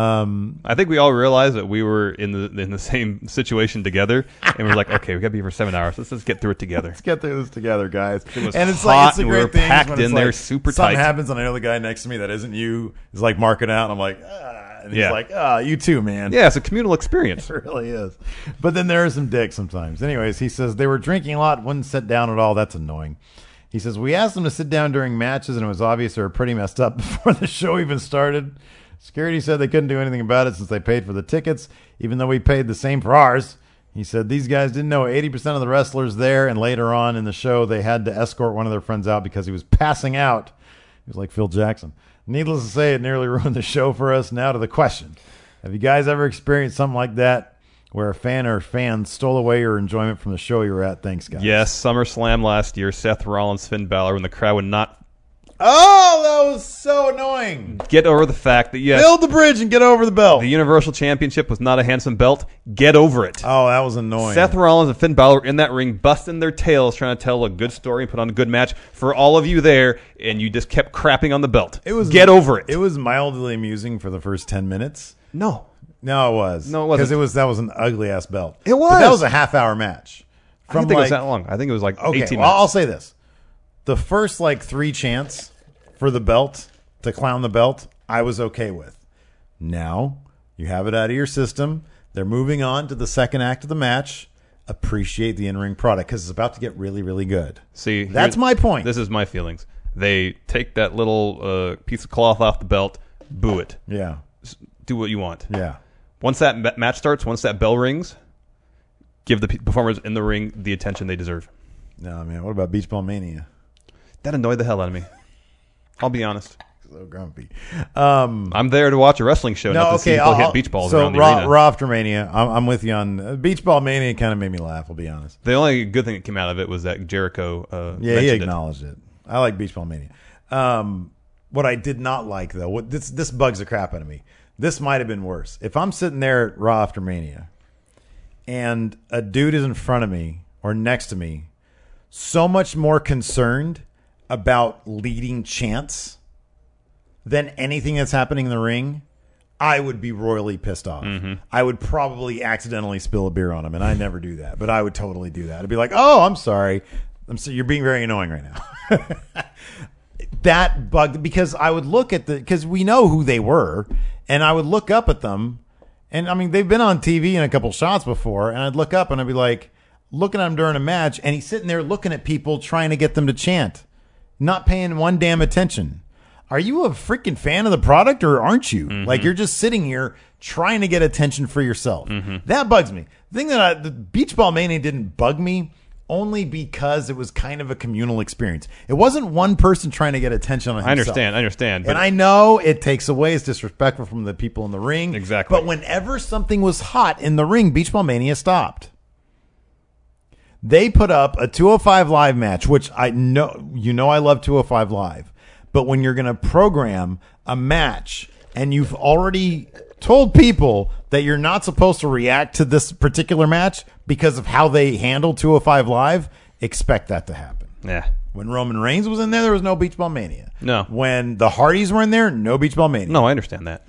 I think we all realized that we were in the same situation together, and we're like, okay, we got to be here for 7 hours. Let's get through it together. Let's get through this together, guys. It was and it's hot, like it's a and great we were thing packed when it's in there, like, super something tight. happens, and I know the guy next to me that isn't you is like marking out, and I'm like, and he's like, you too, man. Yeah, it's a communal experience. It really is. But then there are some dicks sometimes. Anyways, he says they were drinking a lot, wouldn't sit down at all. That's annoying. He says we asked them to sit down during matches, and it was obvious they were pretty messed up before the show even started. Security said they couldn't do anything about it since they paid for the tickets, even though we paid the same for ours. He said these guys didn't know 80% of the wrestlers there, and later on in the show, they had to escort one of their friends out because he was passing out. He was like Phil Jackson. Needless to say, it nearly ruined the show for us. Now to the question. Have you guys ever experienced something like that where a fan or fans stole away your enjoyment from the show you were at? Thanks, guys. Yes, SummerSlam last year, Seth Rollins, Finn Balor, when the crowd would not Oh, that was so annoying. get over the fact that, yes, Build the bridge and get over the belt. the Universal Championship was not a handsome belt. Get over it. Oh, that was annoying. Seth Rollins and Finn Balor in that ring, busting their tails, trying to tell a good story and put on a good match for all of you there, and you just kept crapping on the belt. Get over it. It was mildly amusing for the first 10 minutes. No. No, it was. No, it wasn't. Because that was an ugly ass belt. It was. But that was a half-hour match. I didn't think it was that long. I think it was like 18 minutes. Well, I'll say this. The first 3 chants for the belt, to clown the belt, I was okay with. Now, you have it out of your system. They're moving on to the second act of the match. appreciate the in-ring product because it's about to get really, really good. See, That's my point. This is my feelings. They take that little piece of cloth off the belt, boo it. Yeah. Do what you want. Yeah. Once that match starts, once that bell rings, give the performers in the ring the attention they deserve. No, man. What about Beach Ball Mania? That annoyed the hell out of me. I'll be honest. So grumpy. I'm there to watch a wrestling show, not to see people hit beach balls around the arena. Raw after Mania, I'm with you on Beach Ball Mania. Kind of made me laugh. I'll be honest. The only good thing that came out of it was that Jericho. He acknowledged it. I like Beach Ball Mania. What I did not like though, this bugs the crap out of me. This might have been worse. If I'm sitting there at Raw after Mania, and a dude is in front of me or next to me, so much more concerned about leading chants than anything that's happening in the ring, I would be royally pissed off. Mm-hmm. I would probably accidentally spill a beer on him, and I never do that, but I would totally do that. I'd be like, "Oh, I'm sorry. You're being very annoying right now." That bugged because I would look at because we know who they were, and I would look up at them, and I mean they've been on TV in a couple shots before, and I'd look up and I'd be like looking at him during a match, and he's sitting there looking at people trying to get them to chant, not paying one damn attention. Are you a freaking fan of the product or aren't you? Mm-hmm. Like you're just sitting here trying to get attention for yourself. Mm-hmm. That bugs me. The thing that the Beach Ball Mania didn't bug me only because it was kind of a communal experience. It wasn't one person trying to get attention on himself. I understand. And I know it takes away, it's disrespectful from the people in the ring. Exactly. But whenever something was hot in the ring, Beach Ball Mania stopped. They put up a 205 Live match, which I know, I love 205 Live. But when you're going to program a match and you've already told people that you're not supposed to react to this particular match because of how they handle 205 Live, expect that to happen. Yeah. When Roman Reigns was in there was no Beach Ball Mania. No. When the Hardys were in there, no Beach Ball Mania. No, I understand that.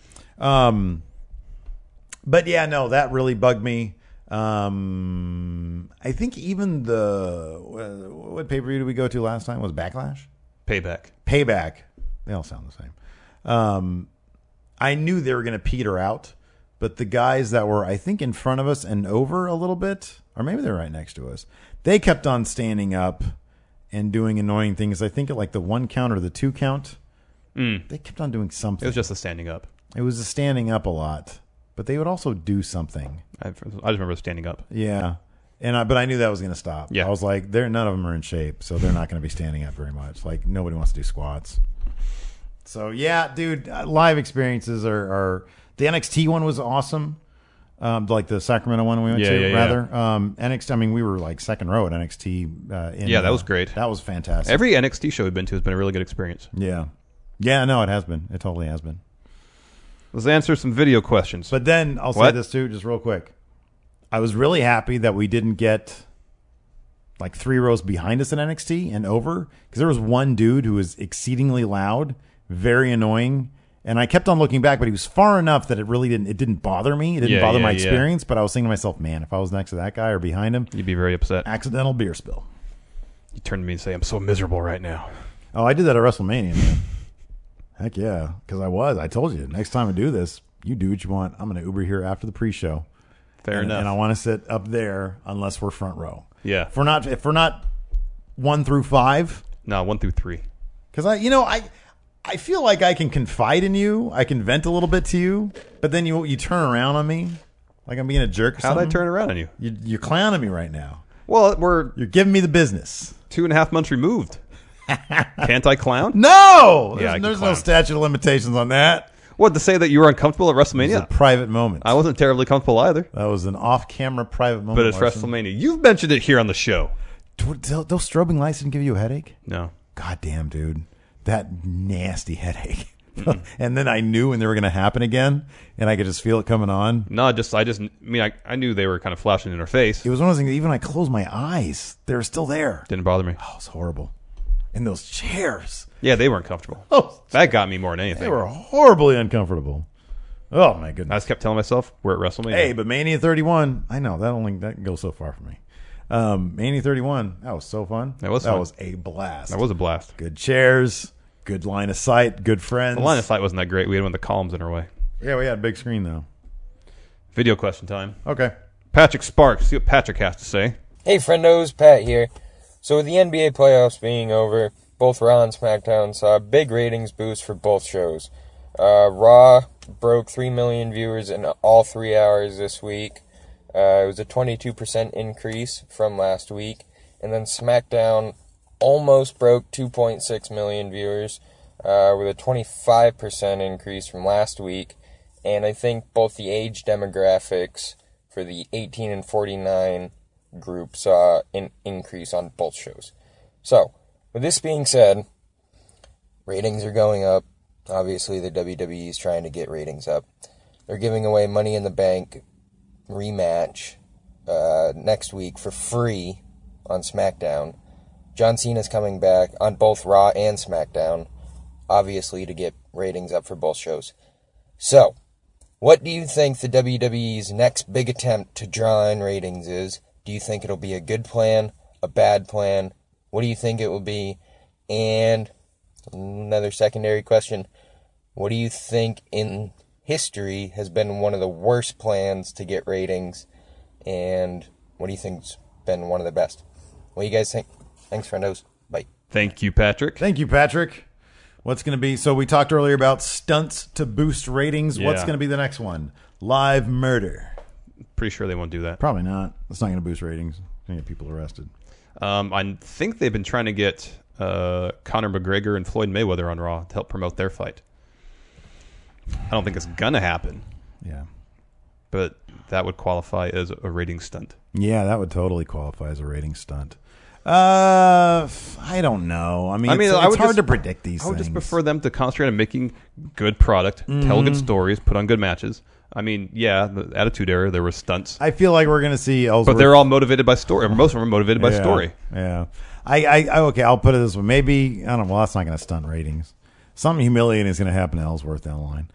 But yeah, no, that really bugged me. I think even what pay-per-view did we go to last time? Was Backlash? Payback. They all sound the same. I knew they were going to peter out, but the guys that were, I think, in front of us and over a little bit, or maybe they're right next to us, they kept on standing up and doing annoying things. I think at like the 1 count or the 2 count, they kept on doing something. It was just a standing up. It was a standing up a lot, but they would also do something. I just remember standing up. Yeah. But I knew that was going to stop. Yeah. I was like, none of them are in shape, so they're not going to be standing up very much. Like, nobody wants to do squats. So, yeah, dude, live experiences are the NXT one was awesome. Like the Sacramento one we went to, rather. NXT, I mean, we were like second row at NXT. That was great. That was fantastic. Every NXT show we've been to has been a really good experience. Yeah. Yeah, no, it has been. It totally has been. Let's answer some video questions. But then, I'll say this too, just real quick. I was really happy that we didn't get like 3 rows behind us in NXT and over, because there was one dude who was exceedingly loud, very annoying, and I kept on looking back, but he was far enough that it didn't bother me. It didn't bother my experience, but I was thinking to myself, man, if I was next to that guy or behind him, you'd be very upset. Accidental beer spill. You turned to me and say, I'm so miserable right now. Oh, I did that at WrestleMania, man. Heck yeah, because I told you, next time I do this, you do what you want. I'm going to Uber here after the pre-show. Fair enough. And I want to sit up there unless we're front row. Yeah. If we're not 1 through 5. No, 1 through 3. Because I feel like I can confide in you. I can vent a little bit to you, but then you turn around on me like I'm being a jerk or something. How'd I turn around on you? You're clowning me right now. Well, you're giving me the business. 2.5 months removed. Can't I clown? No. Yeah, there's no statute of limitations on that. What, to say that you were uncomfortable at WrestleMania? It was a private moment. I wasn't terribly comfortable either. That was an off-camera private moment. But it's WrestleMania. You've mentioned it here on the show. Those strobing lights didn't give you a headache? No. God damn, dude. That nasty headache. And then I knew when they were going to happen again, and I could just feel it coming on. No, I knew they were kind of flashing in our face. It was one of those things, even when I closed my eyes, they were still there. Didn't bother me. Oh, it was horrible. And those chairs. Yeah, they weren't comfortable. Oh, that got me more than anything. They were horribly uncomfortable. Oh, my goodness. I just kept telling myself, we're at WrestleMania. Hey, but Mania 31, I know, that can go so far for me. Mania 31, that was so fun. That was fun. That was a blast. That was a blast. Good chairs, good line of sight, good friends. The line of sight wasn't that great. We had one of the columns in our way. Yeah, we had a big screen, though. Video question time. Okay. Patrick Sparks. See what Patrick has to say. Hey, friendos, Pat here. So with the NBA playoffs being over, both Raw and SmackDown saw a big ratings boost for both shows. Raw broke 3 million viewers in all 3 hours this week. It was a 22% increase from last week. And then SmackDown almost broke 2.6 million viewers with a 25% increase from last week. And I think both the age demographics for the 18 and 49 group saw an increase on both shows. So, with this being said, ratings are going up. Obviously, the WWE is trying to get ratings up. They're giving away Money in the Bank rematch next week for free on SmackDown. John Cena's coming back on both Raw and SmackDown, obviously to get ratings up for both shows. So, what do you think the WWE's next big attempt to draw in ratings is? Do you think it'll be a good plan, a bad plan? What do you think it will be? And another secondary question, what do you think in history has been one of the worst plans to get ratings? And what do you think's been one of the best? What do you guys think? Thanks, friendos. Bye. Thank you, Patrick. Thank you, Patrick. What's going to be? So we talked earlier about stunts to boost ratings. Yeah. What's going to be the next one? Live murder. Pretty sure they won't do that. Probably not. It's not going to boost ratings. It's going to get people arrested. I think they've been trying to get Conor McGregor and Floyd Mayweather on Raw to help promote their fight. I don't think it's going to happen. Yeah. But that would qualify as a rating stunt. Yeah, that would totally qualify as a rating stunt. I don't know. I mean, it's hard to predict these things. I would just prefer them to concentrate on making good product, tell good stories, put on good matches. I mean, yeah, the Attitude Era, there were stunts. I feel like we're going to see Ellsworth. But they're all motivated by story. Most of them are motivated by story. Yeah. Okay, I'll put it this way. Maybe, I don't know, well, that's not going to stunt ratings. Something humiliating is going to happen to Ellsworth down the line.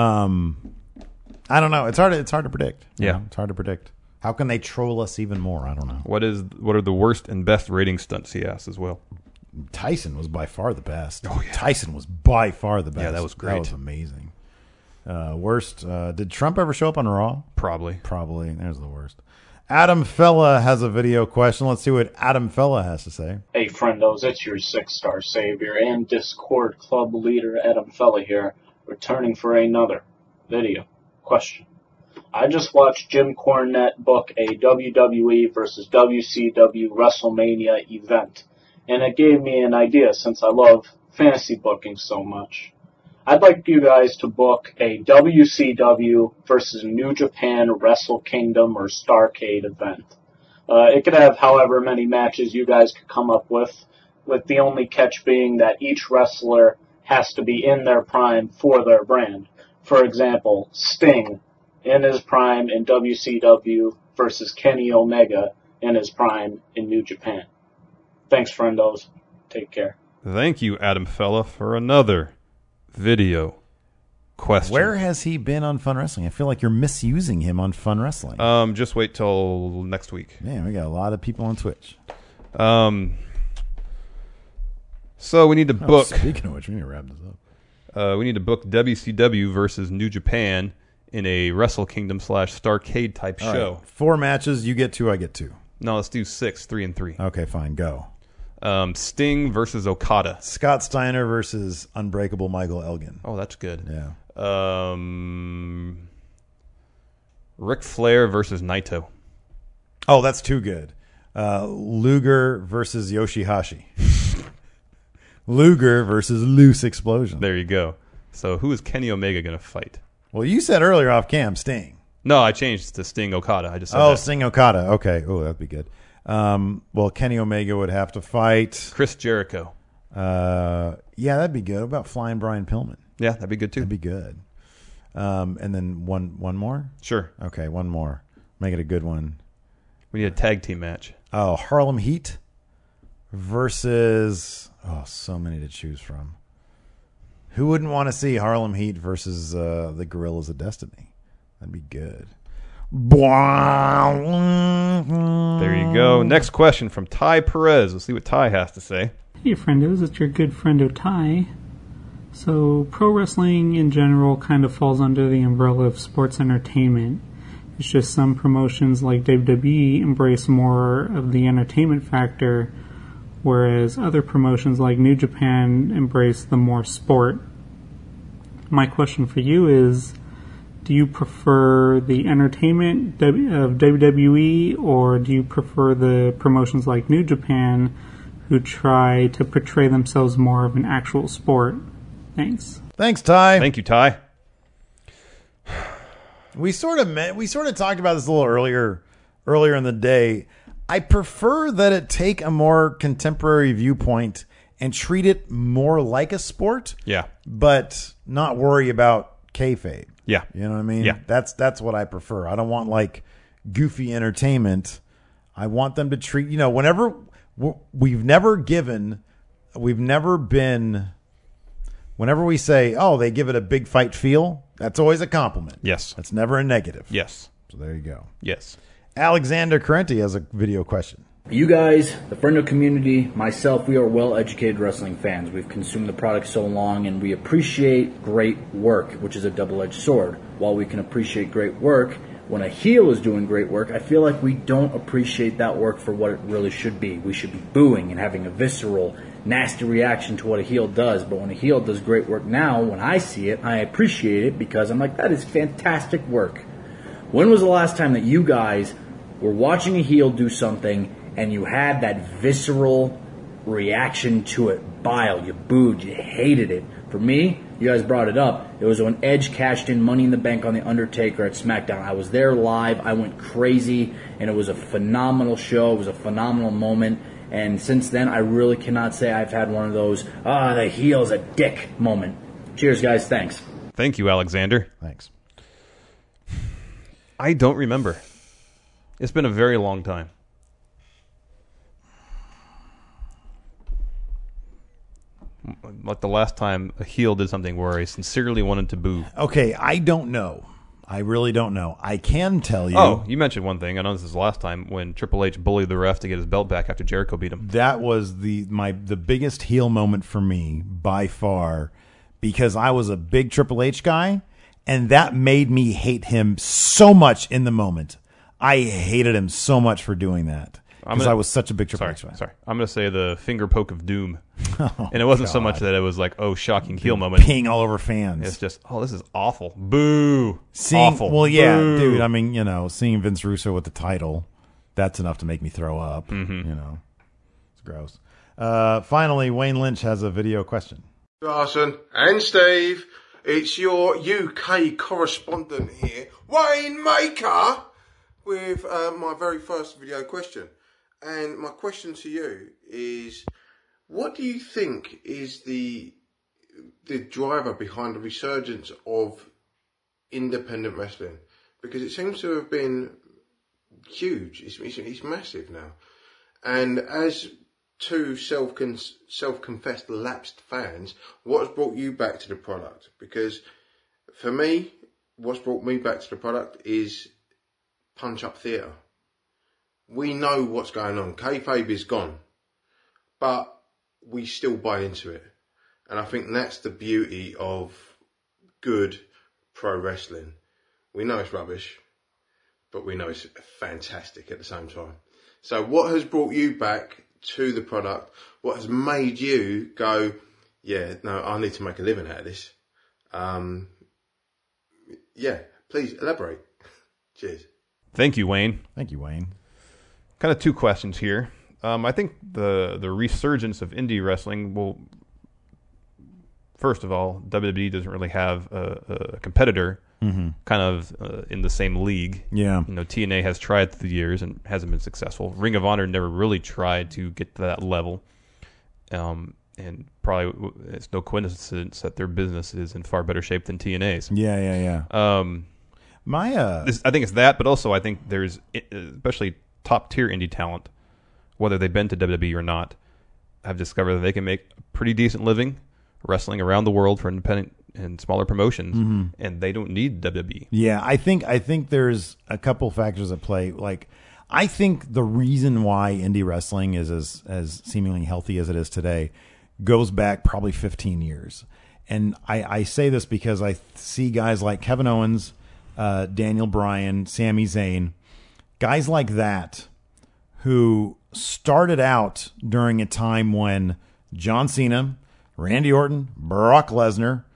I don't know. It's hard to predict. Yeah. It's hard to predict. How can they troll us even more? I don't know. What are the worst and best rating stunts, he asked as well. Tyson was by far the best. Oh, yeah. Tyson was by far the best. Yeah, that was great. That was amazing. Worst, did Trump ever show up on Raw? Probably. There's the worst. Adam Fella has a video question. Let's see what Adam Fella has to say. Hey, friendos, it's your 6-star savior and Discord club leader, Adam Fella here, returning for another video question. I just watched Jim Cornette book a WWE versus WCW WrestleMania event, and it gave me an idea since I love fantasy booking so much. I'd like you guys to book a WCW versus New Japan Wrestle Kingdom or Starrcade event. It could have however many matches you guys could come up with the only catch being that each wrestler has to be in their prime for their brand. For example, Sting in his prime in WCW versus Kenny Omega in his prime in New Japan. Thanks, friendos. Take care. Thank you, Adam Fella, for another video question. Where has he been on Fun Wrestling? I feel like you're misusing him on Fun Wrestling. Just wait till next week. Man, we got a lot of people on Twitch. So we need to book. Speaking of which, we need to wrap this up. We need to book WCW versus New Japan in a Wrestle Kingdom / Starrcade type show. Right. 4 matches, you get 2, I get 2. No, let's do 6, 3 and 3. Okay, fine, go. Sting versus Okada. Scott Steiner versus Unbreakable Michael Elgin. Oh, that's good. Yeah. Ric Flair versus Naito. Oh, that's too good. Luger versus Yoshihashi. Luger versus Loose Explosion. There you go. So who is Kenny Omega going to fight? Well, you said earlier off cam, Sting. No, I changed to Sting Okada. I just said that. Sting Okada. Okay. Oh, that'd be good. Well, Kenny Omega would have to fight Chris Jericho. Yeah, that'd be good. What about Flying Brian Pillman? Yeah, that'd be good too. That'd be good. And then one more? Sure. Okay, one more. Make it a good one. We need a tag team match. Oh, Harlem Heat versus... Oh, so many to choose from. Who wouldn't want to see Harlem Heat versus the Gorillas of Destiny? That'd be good. There you go. Next question from Ty Perez. We'll see what Ty has to say. Hey, friendos. It's your good friendo Ty. So, pro wrestling in general kind of falls under the umbrella of sports entertainment. It's just some promotions like WWE embrace more of the entertainment factor, whereas other promotions like New Japan embrace the more sport. My question for you is, do you prefer the entertainment of WWE, or do you prefer the promotions like New Japan who try to portray themselves more of an actual sport? Thanks. Thanks, Ty. Thank you, Ty. We sort of talked about this a little earlier in the day. I prefer that it take a more contemporary viewpoint and treat it more like a sport. Yeah. But not worry about kayfabe. Yeah. You know what I mean? Yeah. That's what I prefer. I don't want like goofy entertainment. I want them to treat, whenever whenever we say, oh, they give it a big fight feel, that's always a compliment. Yes. That's never a negative. Yes. So there you go. Yes. Alexander Carenti has a video question. You guys, the Friendo community, myself, we are well-educated wrestling fans. We've consumed the product so long, and we appreciate great work, which is a double-edged sword. While we can appreciate great work, when a heel is doing great work, I feel like we don't appreciate that work for what it really should be. We should be booing and having a visceral, nasty reaction to what a heel does. But when a heel does great work now, when I see it, I appreciate it because I'm like, that is fantastic work. When was the last time that you guys were watching a heel do something and you had that visceral reaction to it? Bile, you booed, you hated it. For me, you guys brought it up. It was when Edge cashed in Money in the Bank on The Undertaker at SmackDown. I was there live. I went crazy, and it was a phenomenal show. It was a phenomenal moment. And since then, I really cannot say I've had one of those, the heel's a dick moment. Cheers, guys. Thanks. Thank you, Alexander. Thanks. I don't remember. It's been a very long time. Like the last time a heel did something where I sincerely wanted to boo. Okay, I don't know. I really don't know. I can tell you. Oh, you mentioned one thing. I know this is the last time when Triple H bullied the ref to get his belt back after Jericho beat him. That was the biggest heel moment for me by far, because I was a big Triple H guy, and that made me hate him so much in the moment. I hated him so much for doing that because I was such a big Triple H fan. Sorry, I'm going to say the finger poke of doom. Oh, and it wasn't so much that it was like, oh, shocking heel moment. Peeing all over fans. It's just, oh, this is awful. Boo. Awful. Well, yeah, Boo. dude. I mean, seeing Vince Russo with the title, that's enough to make me throw up. Mm-hmm. It's gross. Finally, Wayne Lynch has a video question. Larson and Steve, it's your UK correspondent here, Wayne Maker, with my very first video question. And my question to you is, what do you think is the driver behind the resurgence of independent wrestling? Because it seems to have been huge. It's massive now. And as two self-confessed lapsed fans, what has brought you back to the product? Because for me, what's brought me back to the product is punch-up theatre. We know what's going on. Kayfabe is gone. But we still buy into it. And I think that's the beauty of good pro wrestling. We know it's rubbish, but we know it's fantastic at the same time. So what has brought you back to the product? What has made you go, yeah, no, I need to make a living out of this? Yeah, please elaborate. Cheers. Thank you, Wayne. Thank you, Wayne. Kind of two questions here. I think the resurgence of indie wrestling will, first of all, WWE doesn't really have a competitor kind of in the same league. Yeah. TNA has tried through the years and hasn't been successful. Ring of Honor never really tried to get to that level. And probably it's no coincidence that their business is in far better shape than TNA's. Yeah. I think it's that, but also I think there's, especially top-tier indie talent, whether they've been to WWE or not, have discovered that they can make a pretty decent living wrestling around the world for independent and smaller promotions, and they don't need WWE. Yeah, I think there's a couple factors at play. Like, I think the reason why indie wrestling is as seemingly healthy as it is today goes back probably 15 years. And I say this because I see guys like Kevin Owens, Daniel Bryan, Sami Zayn, guys like that who started out during a time when John Cena, Randy Orton, Brock Lesnar,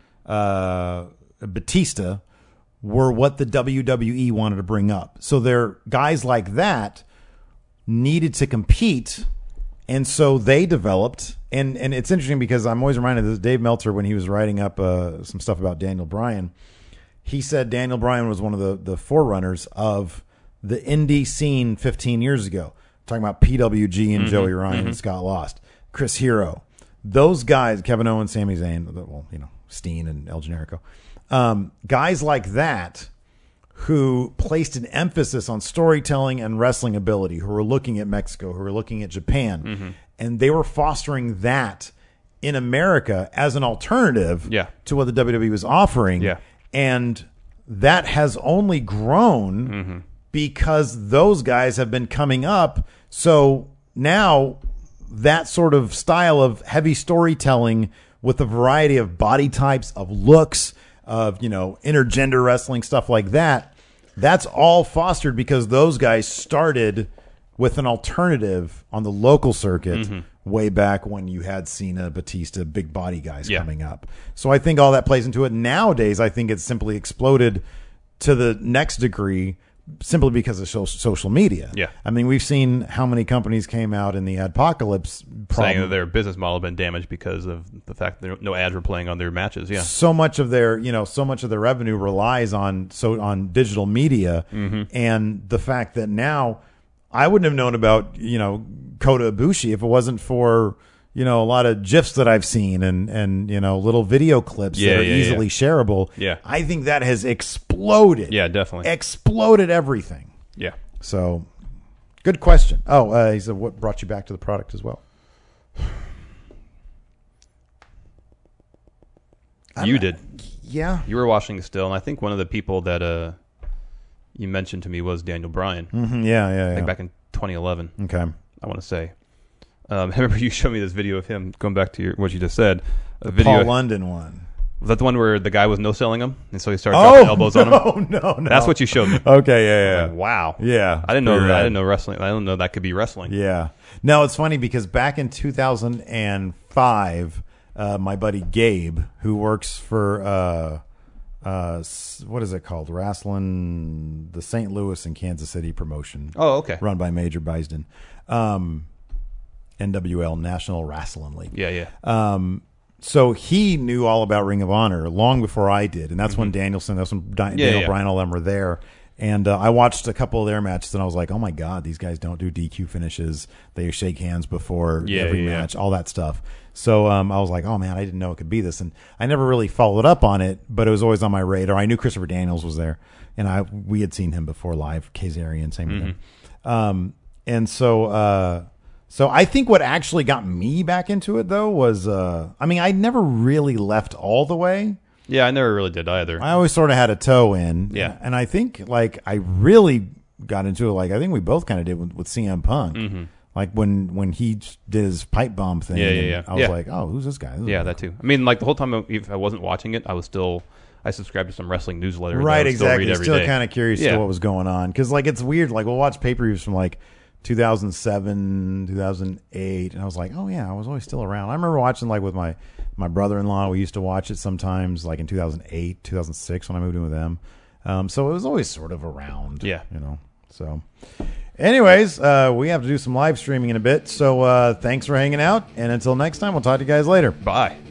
Batista were what the WWE wanted to bring up. So they're guys like that needed to compete, and so they developed. And it's interesting because I'm always reminded of this. Dave Meltzer, when he was writing up some stuff about Daniel Bryan, he said Daniel Bryan was one of the forerunners of the indie scene 15 years ago. Talking about PWG and Joey Ryan and Scott Lost, Chris Hero, those guys, Kevin Owens, Sami Zayn, well, Steen and El Generico, guys like that who placed an emphasis on storytelling and wrestling ability, who were looking at Mexico, who were looking at Japan, and they were fostering that in America as an alternative to what the WWE was offering. Yeah. And that has only grown because those guys have been coming up. So now that sort of style of heavy storytelling with a variety of body types, of looks, of, intergender wrestling, stuff like that, that's all fostered because those guys started with an alternative on the local circuit way back when you had Cena, Batista, big body guys coming up. So I think all that plays into it. Nowadays, I think it's simply exploded to the next degree simply because of social media. Yeah. I mean, we've seen how many companies came out in the Adpocalypse saying that their business model had been damaged because of the fact that no ads were playing on their matches. Yeah. So much of their revenue relies on digital media, and the fact that now I wouldn't have known about, Kota Ibushi if it wasn't for, a lot of GIFs that I've seen and little video clips that are easily shareable. Yeah. I think that has exploded. Yeah, definitely. Exploded everything. Yeah. So, good question. Oh, he said, what brought you back to the product as well? You did. Yeah. You were watching still, and I think one of the people that you mentioned to me was Daniel Bryan. Yeah. I think back in 2011. Okay. I want to say. I remember you showed me this video of him, going back to what you just said. A video Paul London one. Was that the one where the guy was no-selling him? And so he started dropping elbows on him? No. That's what you showed me. Okay, yeah. Like, wow. Yeah. I didn't know wrestling. I didn't know that could be wrestling. Yeah. No, it's funny because back in 2005, my buddy Gabe, who works for what is it called? Wrestling, the St. Louis and Kansas City promotion. Oh, okay. Run by Major Bisden. NWL, National Wrestling League. Yeah. So he knew all about Ring of Honor long before I did, and that's when Daniel Bryan, all them were there. And I watched a couple of their matches, and I was like, "Oh my God, these guys don't do DQ finishes. They shake hands before every match, all that stuff." So I was like, "Oh man, I didn't know it could be this." And I never really followed up on it, but it was always on my radar. I knew Christopher Daniels was there, and we had seen him before live. Kazarian, same with him. And so I think what actually got me back into it, though, was, I never really left all the way. Yeah, I never really did either. I always sort of had a toe in. Yeah. And I think, I really got into it, I think we both kind of did with CM Punk. Like, when he did his pipe bomb thing. Yeah. I was like, oh, who's this guy? That too. The whole time, if I wasn't watching it, I subscribed to some wrestling newsletter. Right, exactly. Still kind of curious to what was going on. Because, it's weird. We'll watch pay-per-views from, 2007, 2008, and I was like, oh yeah, I was always still around. I remember watching with my brother-in-law. We used to watch it sometimes, in 2008, 2006 when I moved in with them. So it was always sort of around. Yeah, So, anyways, we have to do some live streaming in a bit. So thanks for hanging out, and until next time, we'll talk to you guys later. Bye.